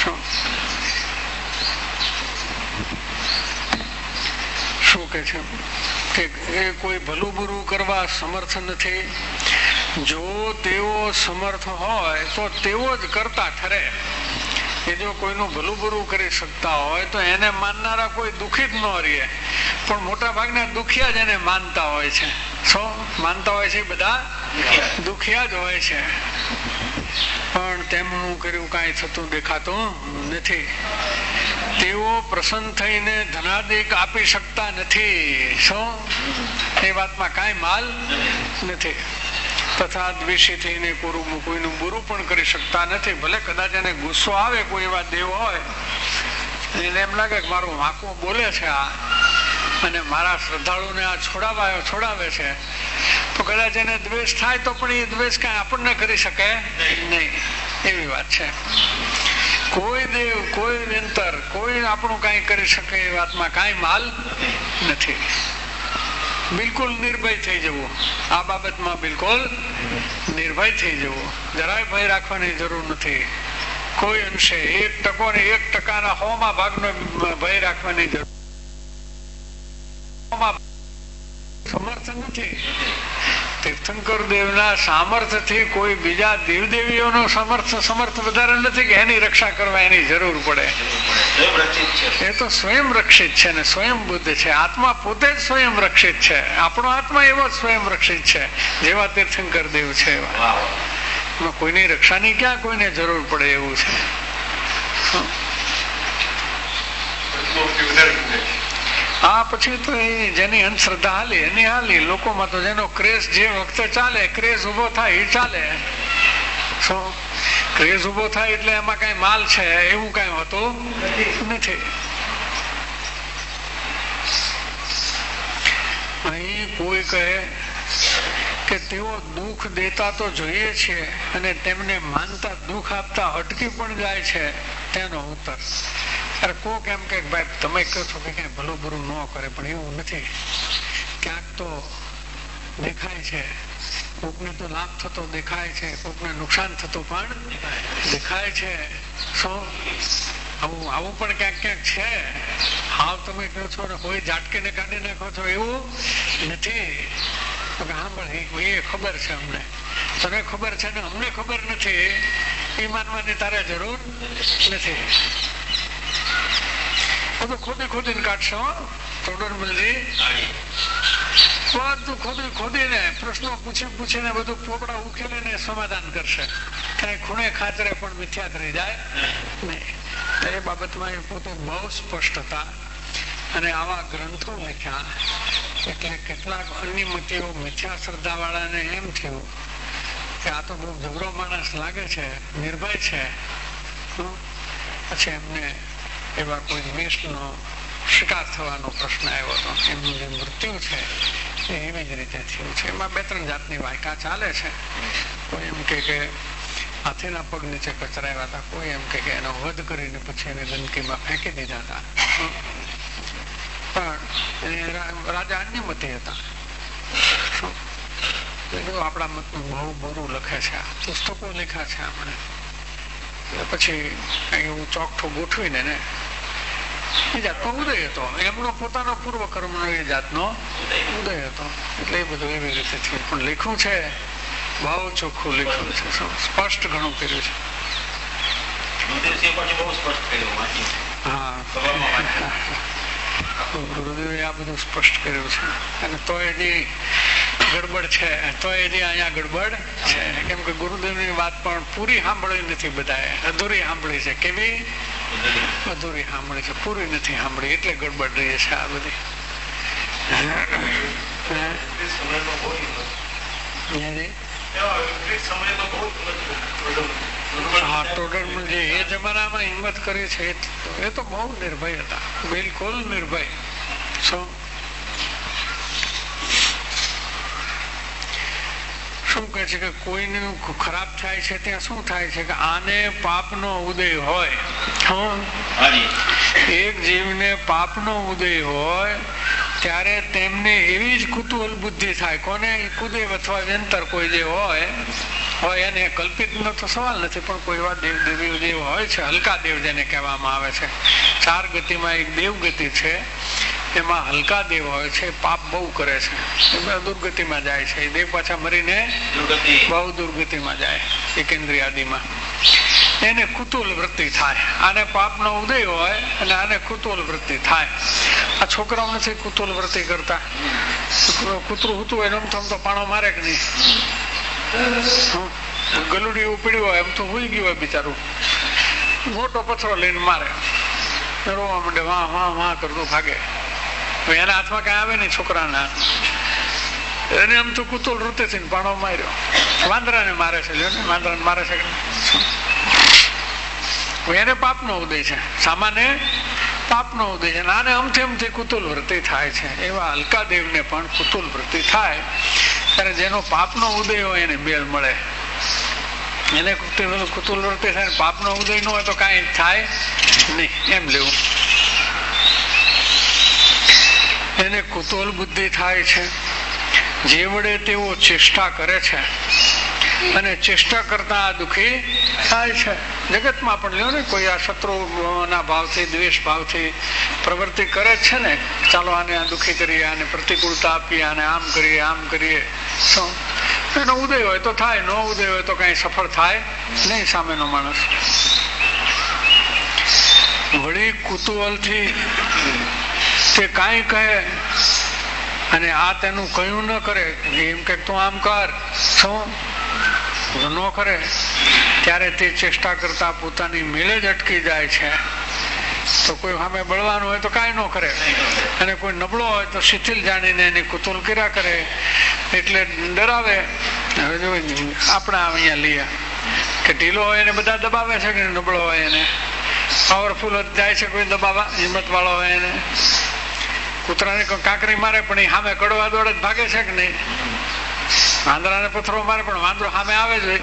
શું કે છે કે એ કોઈ ભલું બુરું કરવા સમર્થ નથી. જો તેઓ સમર્થ હોય તો તેઓ જ કરતા ઠરે. એ જો કોઈનું ભલું બુરું કરી શકતા હોય તો એને માનનારા કોઈ દુઃખી જ ન રહે, પણ મોટા ભાગના દુખિયા જ એને માનતા હોય છે. શું માનતા હોય છે? બધા દુખિયા જ હોય છે. પણ તેમનું કર્યું કાંઈ થતું દેખાતું નથી. તેઓ પ્રસન્ન થઈને ધનાદેક આપી શકતા નથી. શું? એ વાતમાં કાંઈ માલ નથી. તથા દ્વેષી થઈને કોઈનું બુરું પણ કરી શકતા નથી. ભલે કદાચ એને ગુસ્સો આવે, કોઈ એવા દેવ હોય એને એમ લાગે કે મારું વાંકું બોલે છે આ અને મારા શ્રદ્ધાળુને આ છોડાવે છે, તો કદાચ એને દ્વેષ થાય તો પણ એ દ્વેષ કાંઈ આપણને કરી શકે નહીં. એવી વાત છે. કોઈ દેવ, કોઈ નિરંતર, કોઈ આપણું કાંઈ કરી શકે એ વાતમાં કાંઈ માલ નથી. બિલકુલ નિર્ભય થઈ જવું આ બાબતમાં, બિલકુલ નિર્ભય થઈ જવું. જરાય ભય રાખવાની જરૂર નથી. કોઈ અંશે 1% ને 1% 100 ભાગનો ભય રાખવાની જરૂર. સમર્થ નથી. તીર્થંકર દેવના સામર્થ્યથી કોઈ બીજા દેવદેવીઓનો સમર્થ વધારે નથી કે એની રક્ષા કરવા એની જરૂર પડે. એ તો સ્વયં રક્ષિત છે ને સ્વયં બુદ્ધ છે. આત્મા પોતે જ સ્વયં રક્ષિત છે. આપણો આત્મા એવો જ સ્વયં રક્ષિત છે જેવા તીર્થંકર દેવ છે એવા. કોઈની રક્ષાની ક્યાં કોઈને જરૂર પડે એવું છે. આ પછી તો એ જેની અંધશ્રદ્ધા હાલી એની હાલી. લોકોમાં તો જેનો ક્રેઝ જે વખતે ચાલે, ક્રેઝ ઉભો થાય એ ચાલે. શું ક્રેઝ ઉભો થાય એટલે એમાં કઈ માલ છે એવું કઈ હોતું નથી. અહીં કોઈ કહે કે તેઓ દુઃખ દેતા તો જોઈએ છે અને તેમને માનતા દુઃખ આપતા અટકી પણ જાય છે, તેનો ઉત્તર અરે કોક એમ કે ભાઈ તમે કહો છો કે કઈ ભલું બુરું ન કરે, પણ એવું નથી. ક્યાંક તો દેખાય છે, કોકને તો લાભ થતો દેખાય છે, કોકને નુકસાન થતું પણ દેખાય છે. શું આવું પણ ક્યાંક ક્યાંક છે. હાવ તમે કહો છો ને કોઈ ઝાટકીને કાઢી નાખો છો એવું નથી. હા પણ એ ખબર છે અમને, તને ખબર છે ને અમને ખબર નથી, એ માનવાની તારે જરૂર નથી. બધું ખોદીને કાઢશો ટોડરમલજી, બધું ખોદીને પ્રશ્નો પૂછીને બધું પોપડા ઉકેલીને સમાધાન કરશે. કઈ ખૂણે ખાતરે પણ મિથ્યા કરી જાય નહીં. એ બાબતમાં એ પોતે બહુ સ્પષ્ટ હતા અને આવા ગ્રંથો લખ્યા. એટલે કેટલાક અનિમતિઓ મિથ્યા શ્રદ્ધા વાળાને એમ થયું કે આ તો બહુ જબરો માણસ લાગે છે, નિર્ભય છે. પછી એમને એવા કોઈ દ્વેષનો શિકાર થવાનો પ્રશ્ન આવ્યો હતો. એમનું જે મૃત્યુ છે એ એવી જ રીતે થયું છે. એમાં 2-3 જાતની વાયકા ચાલે છે. કોઈ એમ કે હાથીના પગ નીચે કચરાવ્યા હતા, કોઈ એમ કે એનો વધ કરીને પછી એને ગંદકીમાં ફેંકી દીધા હતા. પણ રાજા અન્યમતી હતા. આપણા મતનું બહુ બરું લખે છે, પુસ્તકો લખ્યા છે આપણે. પછી એવું ચોકઠું ગોઠવીને ને એ જાતનો ઉદય હતો. એમનો પોતાનો પૂર્વકર્મનો એ જાતનો ઉદય હતો. એટલે એ બધું એવી રીતે થયું. પણ લખ્યું છે બહુ ચોખ્ખું લખ્યું છે, સ્પષ્ટ ઘણું કર્યું છે. હા, ગુરુદેવે આ બધું સ્પષ્ટ કર્યું છે. અને તો એની ગડબડ છે, તો એની અહીંયા ગડબડ છે. કેમ કે ગુરુદેવની વાત પણ પૂરી સાંભળી નથી બધાએ, અધૂરી સાંભળી છે. કેવી અધૂરી સાંભળી છે, પૂરી નથી સાંભળી, એટલે ગડબડ રહી છે આ બધી. હા, ટોડરમલજી એ જમાનામાં હિંમત કરી છે એ તો બહુ નિર્ભય હતા, બિલકુલ નિર્ભય. શું કહે છે કે કોઈનું ખરાબ થાય છે ત્યાં શું થાય છે કે આને પાપનો ઉદય હોય, એક જીવને પાપનો ઉદય હોય ત્યારે તેમને એવી જ કુતૂહલ બુદ્ધિ થાય. કોને? કુદેવ અથવા વ્યંતર કોઈ જે હોય એને કલ્પિત નો તો સવાલ નથી, પણ કોઈ એવા દેવ દેવ હોય છે, હલકા દેવ જેને કહેવામાં આવે છે. 4 ગતિમાં એક દેવ ગતિ છે, એમાં હલકા દેવ હોય છે, પાપ બહુ કરે છે, દુર્ગતિમાં જાય છે. એ દેવ પાછા મરીને બહુ દુર્ગતિમાં જાય, એકેન્દ્રિય આદિમાં. એને કુતુલ વૃત્તિ થાય. આને પાપનો ઉદય હોય અને આને કુતુલ વૃત્તિ થાય. આ છોકરાઓ નથી કુતુલ વૃત્તિ કરતા. કૂતરું હતું હોય એમ તો પાણો મારે કે નહીં? ગલુડી ઉપડ્યું હોય એમ તો હુઈ ગયું હોય બિચારું, મોટો પથરો લઈને મારે, રોવા માંડે, વાહ વાહ વાહ કરતું ભાગે. એના હાથમાં કઈ આવે નહીં છોકરાના. એને આમ તો કુતુલ વૃત્તિ થી પાણો માર્યો. વાંદરાને મારે છે, વાંદરાને મારે છે. એને પાપનો ઉદય છે, સામાન્ય પાપનો ઉદય છે. આને અમથી કુતુલ વૃત્તિ થાય છે. એવા અલકાદેવને પણ કુતુલ વૃત્તિ થાય ત્યારે જેનો પાપનો ઉદય હોય એને બેલ મળે. એને કુતુલ વૃત્તિ થાય, પાપનો ઉદય ન હોય તો કઈ થાય નહીં, એમ લેવું. એને કુતુલ બુદ્ધિ થાય છે. જે વડે તેઓ ચેષ્ટા કરે છે અને ચેષ્ટા કરતા દુઃખી થાય છે. જગતમાં પણ લ્યો ને, કોઈ આ શત્રુના ભાવથી, દ્વેષ ભાવથી પ્રવૃત્તિ કરે છે ને, ચાલો આને દુઃખી કરીએ, આને પ્રતિકૂળતા આપીએ, આને આમ કરીએ આમ કરીએ. શું એનો ઉદય હોય તો થાય, નો ઉદય હોય તો કઈ સફળ થાય નહીં સામેનો માણસ. વળી કુતૂહલથી તે કાંઈ કહે અને આ તેનું કયું ન કરે, એમ કે તું આમ કર, શું ન કરે, ત્યારે તે ચેષ્ટા કરતા પોતાની મેળે જ અટકી જાય છે. તો કોઈ સામે બળવાનું હોય તો કાંઈ ન કરે, અને કોઈ નબળો હોય તો શિથિલ જાણીને એની કુતુલ કર્યા કરે, એટલે ડરાવે. હવે જો આપણા અહીંયા લઈએ કે ઢીલો હોય એને બધા દબાવે છે, કે નબળો હોય એને પાવરફુલ જાય છે કોઈ દબાવવા, હિંમત વાળો હોય એને. કૂતરાને કાંકરી મારે પણ એ સામે કડવા દોડે જ ભાગે છે કે નહીં? વાંદરાને પથ્થરો મારે પણ વાંદરો સામે આવે જ હોય.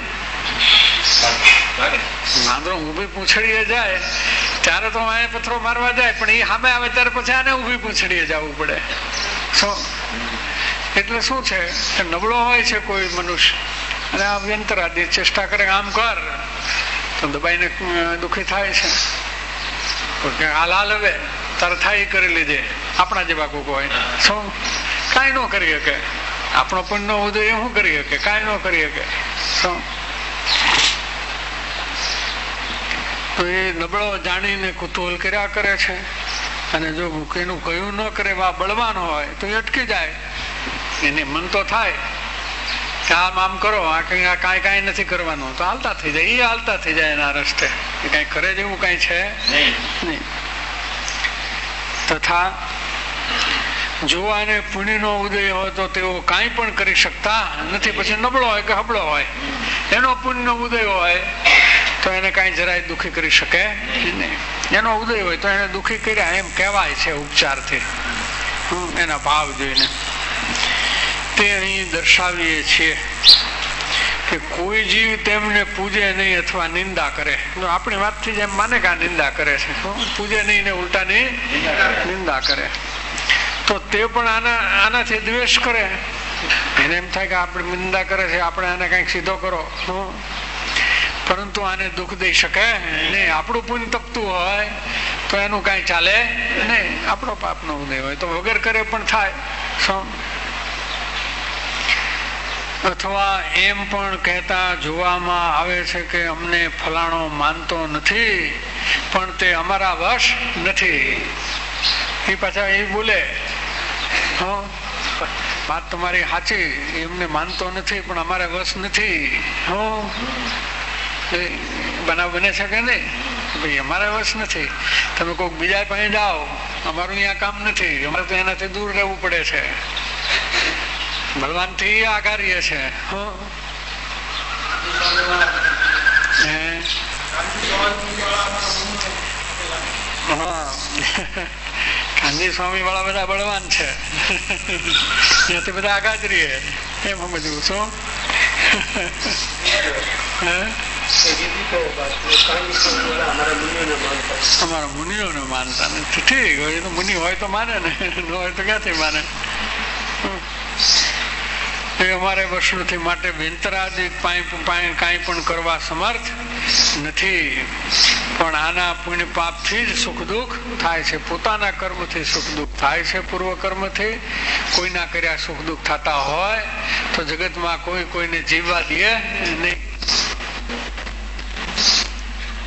વાંદરો ઊભી પૂંછડીએ જાય ત્યારે તો પથ્થરો મારવા જાય, પણ એ સામે આવે ત્યારે પછી આને ઊભી પૂંછડીએ જવું પડે. શું એટલે શું છે કે નબળો હોય છે કોઈ મનુષ્ય અને આ વ્યંતરાદી ચેષ્ટા કરે આમ કર તો દબાઈને દુઃખી થાય છે. હાલ હાલ હવે તારે થાય કરી લીધે. આપણા જેવા કોક હોય શું કાંઈ ન કરી શકે, આપણો પુણ્યનો ઉદય એ શું કરી શકે? કાંઈ ન કરી શકે. શું તો એ નબળો જાણીને કુતૂહલ કર્યા કરે છે, અને જો એનું કયું ન કરે, બળવાન હોય તો એ અટકી જાય. એને મન તો થાય કે આમ આમ કરો, આ કાંઈ નથી કરવાનું, તો હાલતા થઈ જાય. એ હાલતા થઈ જાય એના રસ્તે, એ કાંઈ કરે જેવું કાંઈ છે નહીં. તથા જો આને પુણ્યનો ઉદય હોય તો તેઓ કાંઈ પણ કરી શકતા નથી. પછી નબળો હોય કે હબળો હોય, એનો પુણ્યનો ઉદય હોય તો એને કાંઈ જરાય દુઃખી કરી શકે નહીં. એનો ઉદય હોય તો એને દુઃખી કર્યા એમ કહેવાય છે ઉપચારથી, એના ભાવ જોઈને. તે અહીં દર્શાવીએ છીએ કે કોઈ જીવ તેમને પૂજે નહીં અથવા નિંદા કરે. આપણી વાતથી જેમ માને કે આ નિંદા કરે છે, પૂજે નહીં ને ઉલટાની નિંદા કરે, તો તે પણ આનાથી દ્વેષ કરે. એને એમ થાય કે આપણે નિંદા કરે છે, આપણે આને કંઈક સીધો કરો, પરંતુ આને દુઃખ દઈ શકે નહીં. આપણું પુણ્ય તપતું હોય તો એનું કાંઈ ચાલે નહીં. આપણો પાપનો ઉદય હોય તો વગર કરે પણ થાય. શું અથવા એમ પણ કહેતા જોવામાં આવે છે કે અમને ફલાણો માનતો નથી, પણ તે અમારા વશ નથી. એ પાછા એ બોલે, વાત તમારી સાચી, એમને માનતો નથી પણ અમારે વશ નથી. બનાવ બને છે કે નહીં? ભાઈ અમારે વશ નથી, તમે કોઈક બીજા પાસે જાઓ, અમારું અહીંયા કામ નથી, અમારે તો એનાથી દૂર રહેવું પડે છે. બળવાન થી આઘારીએ છે. ગાંધી સ્વામી વાળા બધા બળવાન છે, ત્યાંથી બધા આઘા જ રહીએ એમ સમજવું. શું અમારા મુનિઓને માનતા નથી. ઠીક હોય તો મુનિ હોય તો માને ને, ન હોય તો ક્યાંથી માને? અમારે વશ નથી, માટે વિંતરાદી કાંઈ પણ કરવા સમર્થ નથી. પણ આના પુણ્ય પાપથી જ સુખ દુઃખ થાય છે. પોતાના કર્મથી સુખ દુઃખ થાય છે, પૂર્વ કર્મથી. કોઈના કર્યા સુખ દુઃખ થતા હોય તો જગતમાં કોઈ કોઈને જીવવા દે નહીં.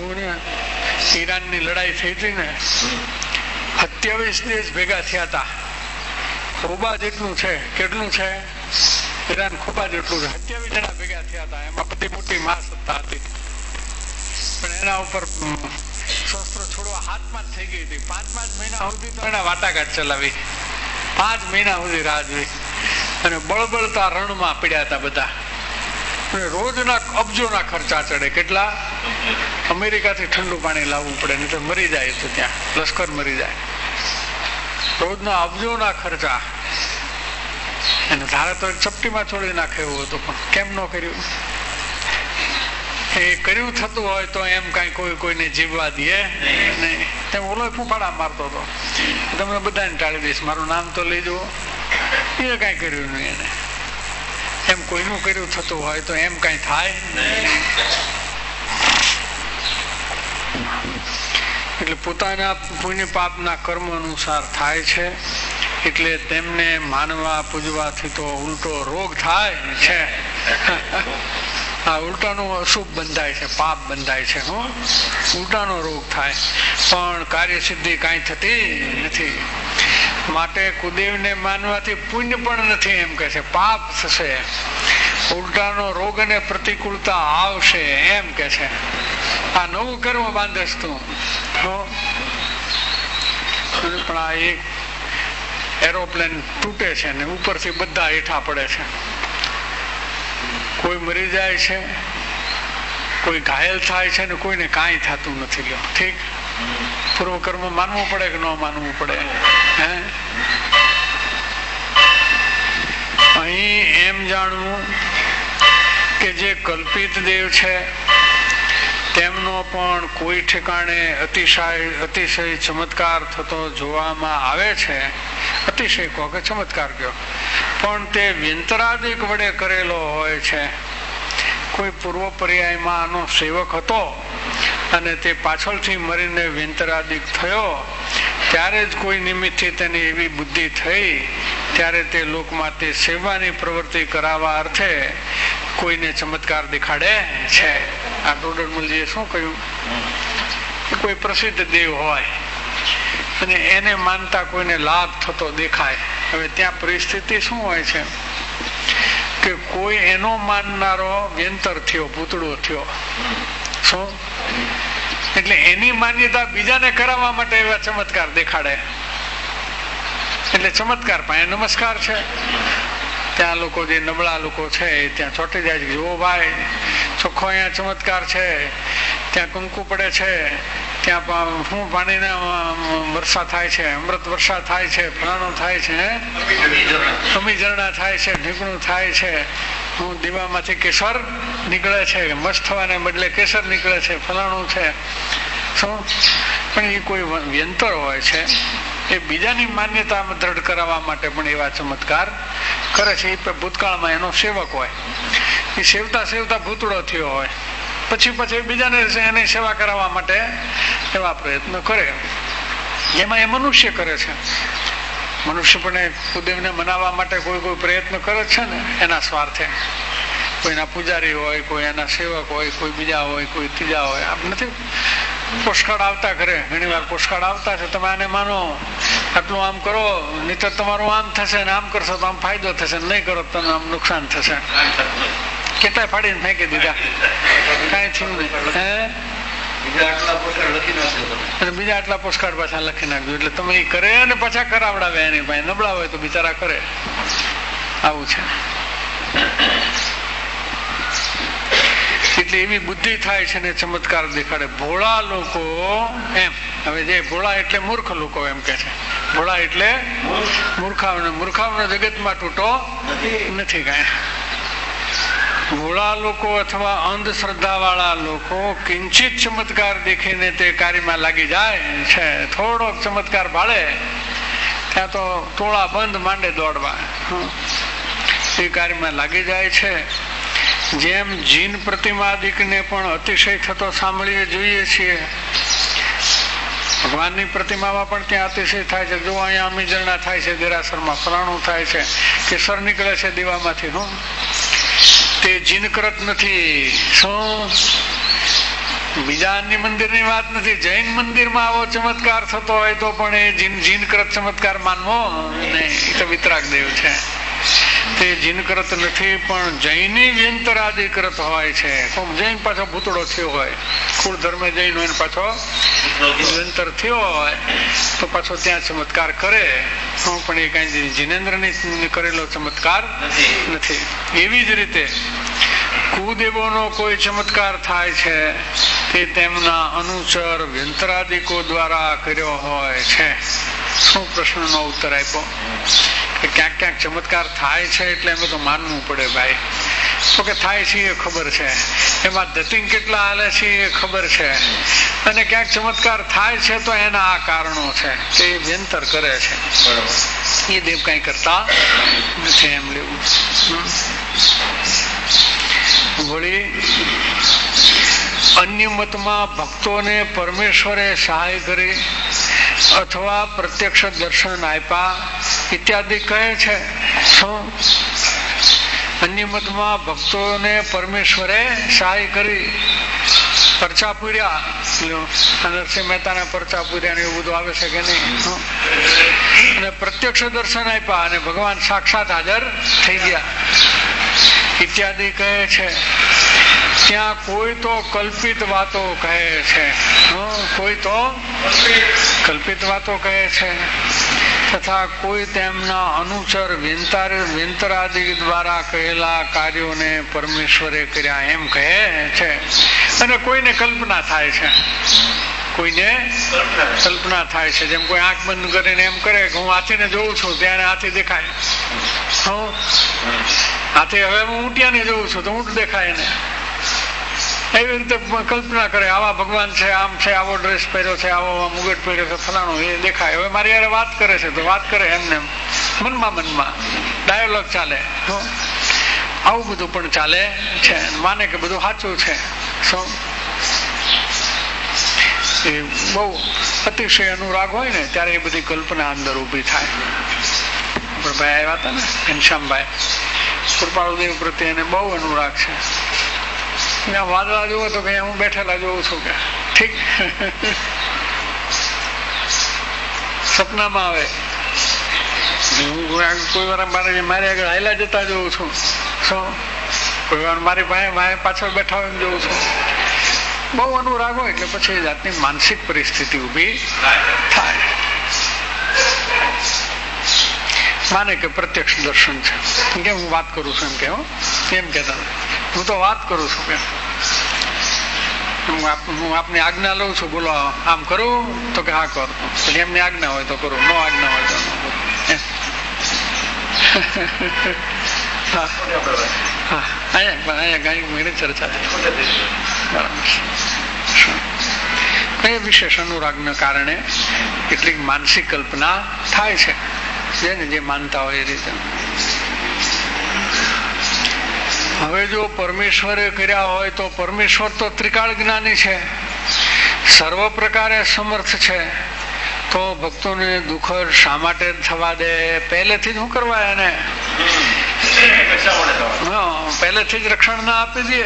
જુઓ ને, ઈરાનની લડાઈ થઈ હતી ને, 27 દેશ ભેગા થયા હતા. ખોબા જેટલું છે. કેટલું છે? ઈરાન ખોબા જેટલું છે. 27 જણા ભેગા થયા હતા. એમાં બધી મોટી મહાસત્તા હતી, પણ એના ઉપર શસ્ત્રો છોડવા હાથમાં જ થઈ ગઈ હતી. 5 મહિના સુધી તો એના વાટાઘાટ ચલાવી, 5 મહિના સુધી રાહ જોઈ, અને બળબળતા રણમાં પડ્યા હતા બધા. રોજના અબજોના ખર્ચા ચડે. કેટલા? અમેરિકાથી ઠંડુ પાણી લાવવું પડે, નહીં તો મરી જાય. તો ત્યાં લશ્કર મરી જાય. રોજના અબજોના ખર્ચા. એને ધારે તો ચપટીમાં છોડી નાખે એવું હતું, પણ કેમ ન કર્યું? એ કર્યું થતું હોય તો એમ કઈ કોઈને જીવવા દે નહીં. તેમ ઓલો ફૂફાડા મારતો હતો, તમે બધાને ટાળી દઈશ, મારું નામ તો લઈ જુઓ. એ કઈ કર્યું નહીં એને. એમ કોઈનું કર્યું થતું હોય તો એમ કઈ થાય નહીં. એટલે પોતાના પુણ્ય પાપના કર્મ અનુસાર થાય છે. એટલે તેમને માનવા પૂજવાથી તો ઉલટો રોગ થાય છે. આ ઉલટાનું અશુભ બંધાય છે, પાપ બંધાય છે. ઉલટાનો રોગ થાય, પણ કાર્ય સિદ્ધિ કાંઈ થતી નથી. માટે કુદેવને માનવાથી પુણ્ય પણ નથી એમ કે છે, પાપ થશે. ઉલટાનો રોગ અને પ્રતિકૂળતા આવશે એમ કે છે. આ નવું કર્મ બાંધશ તું. પણ આ એક એરોપ્લેન તૂટે છે ને ઉપરથી બધા હેઠા પડે છે. કોઈ મરી જાય છે, કોઈ ઘાયલ થાય છે ને કોઈને કાંઈ થતું નથી. લ્યો ઠીક, પૂર્વ કર્મ માનવું પડે કે ન માનવું પડે? અહીં એમ જાણવું કે જે કલ્પિત દેવ છે તેમનો પણ કોઈ ઠેકાણે અતિશય ચમત્કાર થતો જોવામાં આવે છે. અતિશય કહો કે ચમત્કાર કહો, પણ તે વ્યંતરાદિક વડે કરેલો હોય છે. કોઈ પૂર્વ પર્યાયમાં આનો સેવક હતો અને તે પાછળથી મરીને વ્યંતરાદિક થયો, ત્યારે જ કોઈ નિમિત્તથી તેની એવી બુદ્ધિ થઈ, ત્યારે તે લોકમાં તે સેવાની પ્રવૃત્તિ કરાવવા અર્થે કોઈને ચમત્કાર દેખાડે છે. આ ટોડરમલજીએ શું કહ્યું? કોઈ પ્રસિદ્ધ દેવ હોય અને એને માનતા કોઈને લાભ થતો દેખાય. હવે ત્યાં પરિસ્થિતિ શું હોય છે કે કોઈ એનો માનનારો વ્યંતર થયો, પૂતળો થયો. શું? એટલે એની માન્યતા બીજાને કરાવવા માટે એવા ચમત્કાર દેખાડે. એટલે ચમત્કાર પાસે નમસ્કાર છે. ત્યાં લોકો જે નબળા લોકો છે ત્યાં ચોંટી જાય છે. જો ભાઈ, ચોખ્ખો અહીંયા ચમત્કાર છે, ત્યાં કંકુ પડે છે, ત્યાં શું પાણીના વર્ષા થાય છે, અમૃત વર્ષા થાય છે, ફલાણું થાય છે, અમી ઝરણા થાય છે, ઢીકણું થાય છે, હું દીવામાંથી કેસર નીકળે છે, મસ્ત થવાને બદલે કેસર નીકળે છે, ફલાણું છે. શું? પણ એ કોઈ વ્યંતર હોય છે, એ બીજાની માન્યતા દ્રઢ કરાવવા માટે પણ એવા ચમત્કાર કરે છે. એ ભૂતકાળમાં એનો સેવક હોય, એ સેવતા સેવતા ભૂતળો થયો હોય, પછી બીજાને એની સેવા કરાવવા માટે એવા પ્રયત્ન કરે. એમાં એ મનુષ્ય કરે છે. મનુષ્ય પણ કુદેવને મનાવવા માટે કોઈ પ્રયત્ન કરે છે ને એના સ્વાર્થે. કોઈના પૂજારી હોય, કોઈ એના સેવક હોય, કોઈ બીજા હોય, કોઈ ત્રીજા હોય. આપ નથી પોસ્ટકાર્ડ આવતા કરે, ઘણી વાર પોસ્ટકાર્ડ આવતા છે, તમે આને માનો, આટલું આમ કરો, નહીતર તમારું આમ થશે ને આમ કરશો તો આમ ફાયદો થશે, નહીં કરો તો આમ નુકસાન થશે. કેટલાય ફાડીને ફેંકી દીધા, કઈ થયું નહીં. બીજા આટલા પોસ્ટકાર્ડ પાછા લખી નાખજો. એટલે તમે એ કરે અને પાછા કરાવડાવે એની પાસે. નબળા હોય તો બિચારા કરે. આવું છે. એટલે એવી બુદ્ધિ થાય છે ને ચમત્કાર દેખાડે. ભોળા લોકો એમ, હવે જે ભોળા એટલે મૂર્ખ લોકો એમ કે છે. ભોળા એટલે મૂર્ખાવનો જગતમાં તૂટો નથી કઈ. ભોળા લોકો અથવા અંધશ્રદ્ધા વાળા લોકો કિંચિત ચમત્કાર દેખીને તે કાર્યમાં લાગી જાય છે. થોડોક ચમત્કાર ભાળે ત્યાં તો ટોળા બંધ માંડે દોડવા, એ કાર્યમાં લાગી જાય છે. જેમ જીન પ્રતિમાદિકને પણ અતિશય થતો સાંભળીએ જોઈએ છીએ. ભગવાનની પ્રતિમામાં પણ ત્યાં અતિશય થાય છે. જો અહીંયા અમીજરણા થાય છે, દેરાસરમાં ફલાણું થાય છે, કેસર નીકળે છે દીવામાંથી, તે જીનકૃત નથી. શું? બીજા અન્ય મંદિરની વાત નથી. જૈન મંદિરમાં આવો ચમત્કાર થતો હોય તો પણ એ જીનકૃત ચમત્કાર માનવો નહીં. એ તો વિતરાગ દેવ છે, તે જીનકૃત નથી, પણ જૈની વ્યંતરાદિકૃત હોય છે. જૈન પાછો ભૂતળો થયો હોય, કુળ ધર્મ જૈન હોય, પાછો વ્યંતર થયો હોય તો પાછો ત્યાં ચમત્કાર કરે, પણ એ કઈ જીનેન્દ્રની કરેલો ચમત્કાર નથી. એવી જ રીતે કુદેવોનો કોઈ ચમત્કાર થાય છે તે તેમના અનુચર વ્યંતરાદિકો દ્વારા કર્યો હોય છે. શું પ્રશ્નનો ઉત્તર આપ્યો કે ક્યાંક ક્યાંક ચમત્કાર થાય છે એટલે એમ તો માનવું પડે ભાઈ. તો કે થાય છે એ ખબર છે, એમાં ધતિંગ કેટલા હાલે છે એ ખબર છે, અને ક્યાંક ચમત્કાર થાય છે તો એના આ કારણો છે કે એ વ્યંતર કરે છે, એ દેવ કઈ કરતા નથી એમ લેવું. વળી અન્ય મતમાં ભક્તોને પરમેશ્વરે સહાય કરી અથવા પ્રત્યક્ષ દર્શન આપ્યા ઇત્યાદિ કહે છે. અન્ય મતમાં ભક્તોને પરમેશ્વરે સહાય કરી, પરચા પૂર્યા, નરસિંહ મહેતાના પરચા પૂર્યા ને એવું બધું આવે છે કે નહીં, અને પ્રત્યક્ષ દર્શન આપ્યા અને ભગવાન સાક્ષાત હાજર થઈ ગયા ઇત્યાદિ કહે છે. ત્યાં કોઈ તો કલ્પિત વાતો કહે છે, કોઈ તો કલ્પિત વાતો કહે છે, તથા કોઈ તેમના અનુચર વ્યંતરાદિ દ્વારા કહેલા કાર્યોને પરમેશ્વરે કર્યા એમ કહે છે. અને કોઈને કલ્પના થાય છે, કોઈને કલ્પના થાય છે. જેમ કોઈ આંખ બંધ કરીને એમ કરે કે હું હાથીને જોઉં છું, ત્યાં હાથી દેખાય. હાથી હવે હું ઊંટિયાને જોઉં છું તો ઊંટ દેખાય ને. એવી રીતે કલ્પના કરે, આવા ભગવાન છે, આમ છે, આવો ડ્રેસ પહેર્યો છે, આવો મુગટ પહેર્યો છે, ફલાણું એ દેખાય. હવે મારી યાર વાત કરે છે તો વાત કરે એમને મનમાં ડાયોલોગ ચાલે. આવું બધું પણ ચાલે છે, માને કે બધું સાચું છે. શું એ બહુ અતિશય અનુરાગ હોય ને ત્યારે એ બધી કલ્પના અંદર ઉભી થાય. ભાઈ આવ્યા હતા ને ઘનશ્યામભાઈ, કૃપાળુદેવ પ્રત્યે એને બહુ અનુરાગ છે. વાદળા જોવો તો કે હું બેઠેલા જોઉં છું કે ઠીક. સપનામાં આવે, હું કોઈ વાર મારી આગળ હાયલા જતા જોઉં છું, શું કોઈ વાર મારી પાસે પાછળ બેઠા હોય જોઉં છું. બહુ અનુરાગ હોય એટલે પછી એ જાતની માનસિક પરિસ્થિતિ ઉભી થાય. માને કે પ્રત્યક્ષ દર્શન છે, કેમ હું વાત કરું છું એમ કે એમ કેતા, હું તો વાત કરું છું કે હું આપની આજ્ઞા લઉં છું, બોલો આમ કરું તો કે હા કરું, પછી એમની આજ્ઞા હોય તો કરું, નો આજ્ઞા હોય તો ચર્ચા એ વિશેષ અનુરાગના કારણે કેટલીક માનસિક કલ્પના થાય છે, જેને જે માનતા હોય એ રીતે. હવે જો પરમેશ્વરે કર્યા હોય તો પરમેશ્વર તો ત્રિકાળ જ્ઞાની છે, સર્વ પ્રકારે સમર્થ છે, તો ભક્તોને દુઃખ શા માટે થવા દે? પહેલેથી જ શું કરવા એને પહેલેથી જ રક્ષણ ના આપી દે.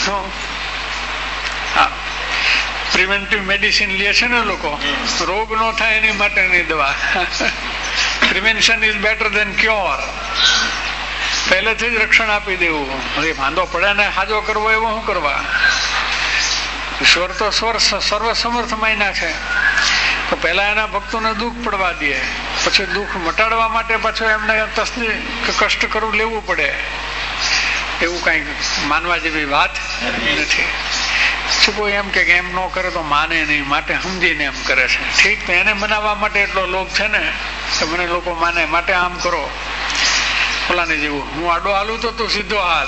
પ્રિવેન્ટિવ મેડિસિન લે છે ને લોકો, રોગ નો થાય એની માટેની દવા. Prevention is better than cure. પહેલેથી જ રક્ષણ આપી દેવું. વાંધો પડે ને હાજો કરવો એવો શું કરવા? ઈશ્વર તો સર્વ સમર્થ માન્યા છે, તો પહેલા એના ભક્તોને દુઃખ પડવા દે, પછી દુઃખ મટાડવા માટે પાછું એમને કષ્ટ કરવું લેવું પડે, એવું કઈ માનવા જેવી વાત નથી. કોઈ એમ કે એમ ન કરે તો માને નહીં, માટે સમજીને એમ કરે છે. ઠીક, તો એને મનાવવા માટે એટલો લોભ છે ને કે મને લોકો માને, માટે આમ કરો. ઓલાને જેવું હું આડો હાલું તો તું સીધો હાલ.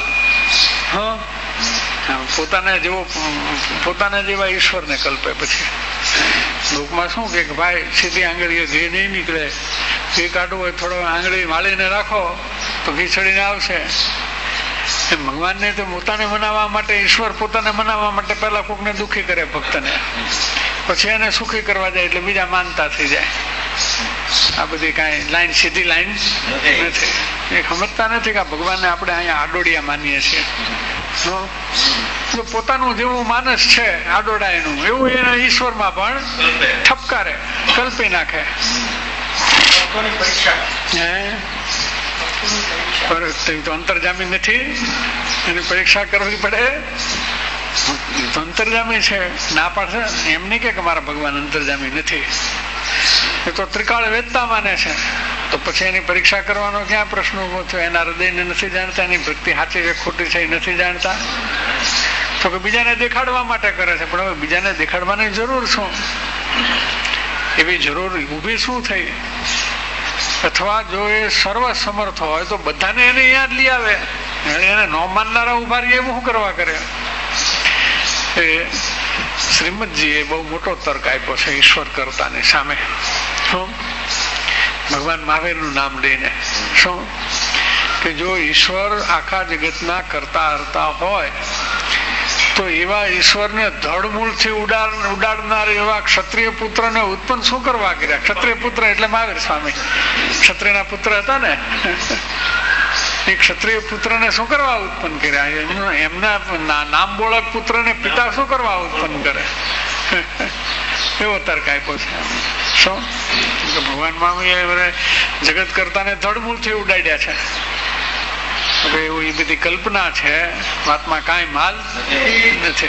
પોતાના જેવા ઈશ્વરને કલ્પે. પછી લોકમાં શું કે ભાઈ સીધી આંગળીએ ઘી નહીં નીકળે, ઘી કાઢવું હોય થોડો આંગળી વાળીને રાખો તો ઘી ચડીને આવશે. ભગવાનને તો પોતાને મનાવવા માટે, ઈશ્વર પોતાને મનાવવા માટે પહેલા કોકને દુઃખી કરે ભક્તને, પછી એને સુખી કરવા જાય એટલે બીજા માનતા થઈ જાય. આ બધી કઈ લાઈન સીધી લાઈન નથી. એ સમજતા નથી કે ભગવાનને આપણે અહીંયા આડોડિયા માનીએ છીએ. જો પોતાનું જેવું માનસ છે આડોડાયનું એવું એના ઈશ્વરમાં પણ ઠપકારે, કલ્પી નાખે. તો અંતર્જામી નથી, એની પરીક્ષા કરવી પડે. અંતર્જામી છે, ના પાડશે એમ નહીં કે મારા ભગવાન અંતર્જામી નથી. એ તો ત્રિકાળ વેદતા માને છે, તો પછી એની પરીક્ષા કરવાનો ક્યાં પ્રશ્ન ઉભો થયો? એના હૃદયને નથી જાણતા, એની ભક્તિ સાચી છે ખોટી છે એ નથી જાણતા. તો કે બીજાને દેખાડવા માટે કરે છે, પણ હવે બીજાને દેખાડવાની જરૂર શું? એવી જરૂર ઊભી શું થઈ? અથવા જો એ સર્વ સમર્થ હોય તો બધાને એને યાદ લઈ આવે. એને ન માનનારા ઉભા રહીએ એવું શું કરવા કરે? એ શ્રીમદજીએ બહુ મોટો તર્ક આપ્યો છે ઈશ્વર કરતાની સામે. શું? ભગવાન મહાવીરનું નામ લઈને શું કે જો ઈશ્વર આખા જગતના કરતા હરતા હોય તો એવા ઈશ્વરને ધડમૂળથી ઉડાડનાર એવા ક્ષત્રિય પુત્રને ઉત્પન્ન શું કરવા કર્યા? ક્ષત્રિય પુત્ર એટલે મહાવીર સ્વામી ક્ષત્રિયના પુત્ર હતા ને. એ ક્ષત્રિય પુત્રને શું કરવા ઉત્પન્ન કર્યા? એમના નામ બોળક પુત્રને પિતા શું કરવા ઉત્પન્ન કરે? એવો તર્ક આપ્યો છે. શું ભગવાન મહાવીર જગત કરતાને ધડમૂળથી ઉડાડ્યા છે. એવું એ બધી કલ્પના છે, વાતમાં કાંઈ માલ નથી.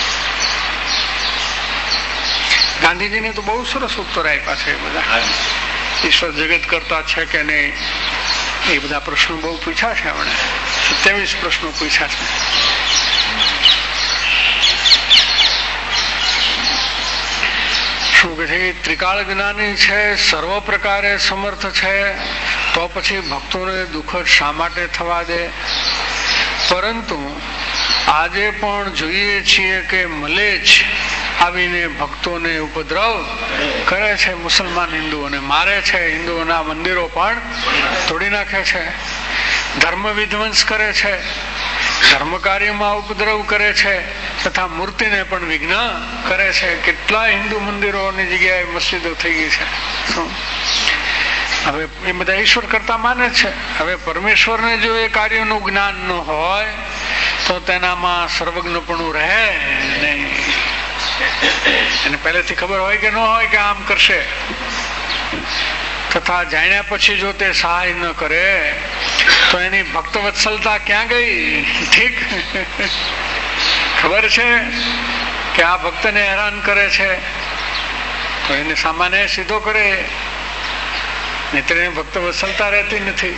ગાંધીજીને તો બહુ સરસ ઉત્તર આપ્યા છે. બધા ઈશ્વર જગત કરતા છે કે નહીં એ બધા પ્રશ્નો બહુ પૂછ્યા છે. એમણે 27 પ્રશ્નો પૂછ્યા છે. શું કે છે? ત્રિકાળ જ્ઞાની છે, સર્વ પ્રકારે સમર્થ છે, તો પછી ભક્તોને દુઃખ શા માટે થવા દે? પરંતુ આજે પણ જોઈએ છીએ કે મલેચ્છ આવીને ભક્તોને ઉપદ્રવ કરે છે. મુસલમાન હિન્દુઓને મારે છે, હિન્દુઓના મંદિરો પણ તોડી નાખે છે, ધર્મ વિધ્વંસ કરે છે, ધર્મ કાર્યમાં ઉપદ્રવ કરે છે, તથા મૂર્તિને પણ વિઘ્ન કરે છે. કેટલા હિન્દુ મંદિરોની જગ્યાએ મસ્જિદો થઈ ગઈ છે. શું હવે એ બધા ઈશ્વર કરતા માને છે. હવે પરમેશ્વરને જો એ કાર્યનું જ્ઞાન ન હોય તો તેનામાં સર્વજ્ઞપણું રહે નહીં. એને પહેલેથી ખબર હોય કે ન હોય કે આમ કરશે, તથા જાણ્યા પછી જો તે સહાય ન કરે તો એની ભક્ત વત્સલતા ક્યાં ગઈ? ઠીક ખબર છે કે આ ભક્તને હેરાન કરે છે તો એને સામાન્ય સીધો કરે, નહીતર એની ભક્ત વત્સલતા રહેતી નથી.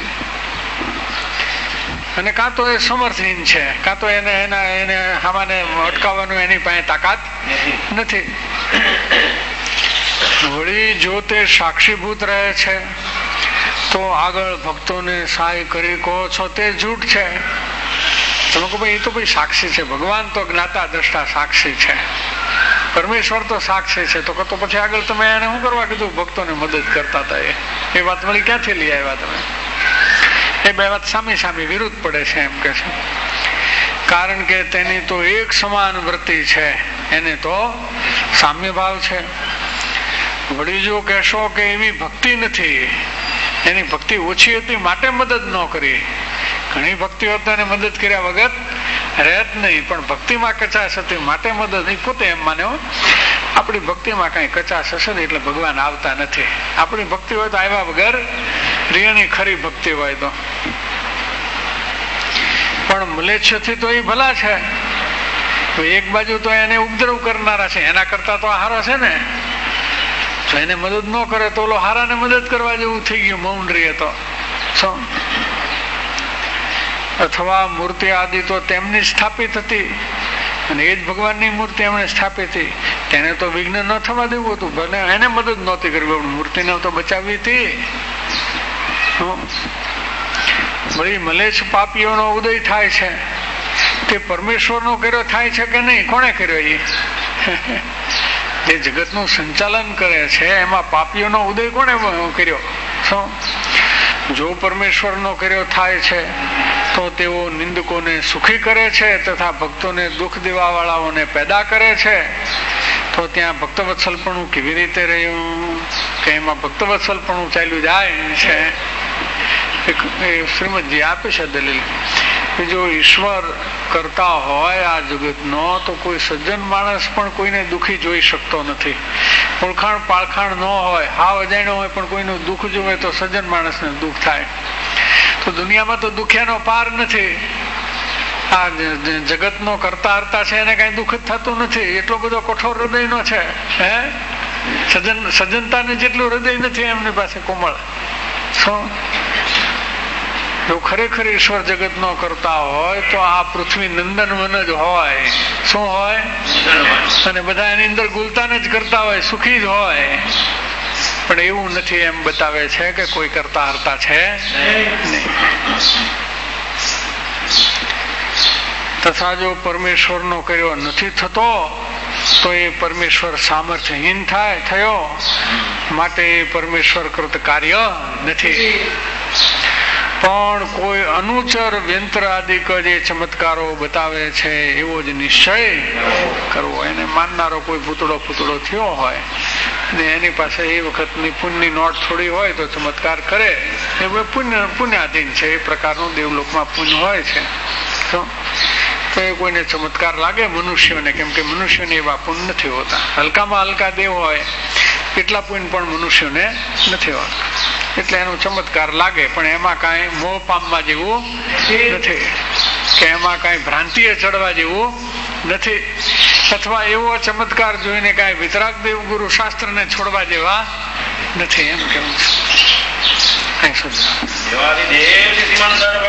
અને કાં તો એ સમર્થહીન છે, કાં તો એને સામાન્ય અટકાવવાનું એની પાસે તાકાત નથી. વળી જો તે સાક્ષીભૂત રહે છે તો આગળ ભક્તોને સહાય કરી કહો છો તે જૂઠ છે. તમે કહો ભાઈ એ તો ભાઈ સાક્ષી છે, ભગવાન તો જ્ઞાતા દ્રષ્ટા સાક્ષી છે, પરમેશ્વર તો સાક્ષી છે, તો પછી આગળ તમે એને શું કરવા કીધું? ભક્તોને મદદ કરતા હતા. એ વાત વળી ક્યાંથી લઈ આવ્યા તમે? એ બે વાત સામી સામી વિરુદ્ધ પડે છે એમ કે છે. કારણ કે તેની તો એક સમાન વૃત્તિ છે, એને તો સામ્ય ભાવ છે. વળી જો કહેશો કે એવી ભક્તિ નથી, એની ભક્તિ ઓછી હતી માટે મદદ ન કરી, ઘણી ભક્તિઓ તો એને મદદ કર્યા વગર રહેત નહીં, પણ ભક્તિમાં કચાશ હતી માટે મદદ. નહીં પોતે એમ માને આપણી ભક્તિમાં કઈ કચાશ હશે ને એટલે ભગવાન આવતા નથી. આપણી ભક્તિ હોય તો આવ્યા વગર રિયની ખરી ભક્તિ હોય તો. પણ મલેચ્છથી તો એ ભલા છે, તો એક બાજુ તો એને ઉપદ્રવ કરનારા છે, એના કરતા તો હારા છે ને. તો એને મદદ ન કરે તો ઓલો હારાને મદદ કરવા જેવું થઈ ગયું મૌન રહીએ તો. અથવા મૂર્તિ આદિ તો તેમની સ્થાપિત હતી અને એ જ ભગવાનની મૂર્તિ એમણે સ્થાપિત હતી, તેને તો વિઘ્ન ન થવા દેવું હતું. ભલે એને મદદ નહોતી કરવી, મૂર્તિને તો બચાવવી હતી. વળી મલેચ્છ પાપીઓનો ઉદય થાય છે તે પરમેશ્વરનો કર્યો થાય છે કે નહીં? કોણે કર્યો? એ જે જગતનું સંચાલન કરે છે એમાં પાપીઓનો ઉદય કોણે કર્યો? જો પરમેશ્વરનો કર્યો થાય છે તો તેઓ નિંદકોને સુખી કરે છે તથા ભક્તોને દુઃખ દેવા વાળાઓને પેદા કરે છે. તો ત્યાં ભક્તવત્સલપણું કેવી રીતે રહ્યું કે એમાં ભક્તવત્સલપણું ચાલ્યું જાય છે? શ્રીમદજી આપે છે દલીલ કે જો ઈશ્વર કરતા હોય આ જગતનો તો કોઈ સજ્જન માણસ પણ કોઈને દુઃખી જોઈ શકતો નથી. ઓળખાણ પાળખાણ ન હોય, હાવ અજાણ્યો હોય પણ કોઈનું દુઃખ જોવે તો સજ્જન માણસને દુઃખ થાય. તો દુનિયામાં તો દુખિયાનો પાર નથી. આ જગતનો કરતા હરતા છે એને કઈ દુઃખ જ થતું નથી. એટલો બધો કઠોર હૃદયનો છે. હે સજ્જનતાને જેટલું હૃદય નથી એમની પાસે કોમળ. શું જો ખરેખર ઈશ્વર જગત નો કરતા હોય તો આ પૃથ્વી નંદનવન જ હોય. શું હોય? અને બધા એની અંદર ગુલતાન જ કરતા હોય, સુખી જ હોય. પણ એવું નથી એમ બતાવે છે કે કોઈ કરતા હરતા છે નહીં. તથા જો પરમેશ્વર નો કર્યો નથી થતો તો એ પરમેશ્વર સામર્થ્યહીન થયો, માટે પરમેશ્વર કૃત કાર્ય નથી. પણ કોઈ અનુચર વ્યંત્ર આદિક જે ચમત્કારો બતાવે છે એવો જ નિશ્ચય કરવો. એને માનનારો કોઈ પૂતળો થયો હોય ને એની પાસે એ વખતની પુણ્યની નોટ થોડી હોય તો ચમત્કાર કરે, એ પુણ્યાધીન છે. એ પ્રકારનું દેવલોકમાં પુણ્ય હોય છે તો એ કોઈને ચમત્કાર લાગે મનુષ્યોને, કેમ કે મનુષ્યોને એવા પુણ્ય નથી હોતા. હલકામાં હલકા દેવ હોય એટલા પુણ્ય પણ મનુષ્યોને નથી હોતા. એટલે એનો ચમત્કાર લાગે પણ એમાં કાંઈ મોહ પામવા જેવું નથી, કે એમાં કાંઈ ભ્રાંતિએ ચડવા જેવું નથી, અથવા એવો ચમત્કાર જોઈને કાંઈ વિતરાગ દેવ ગુરુ શાસ્ત્રને છોડવા જેવા નથી. એમ કેવું છે.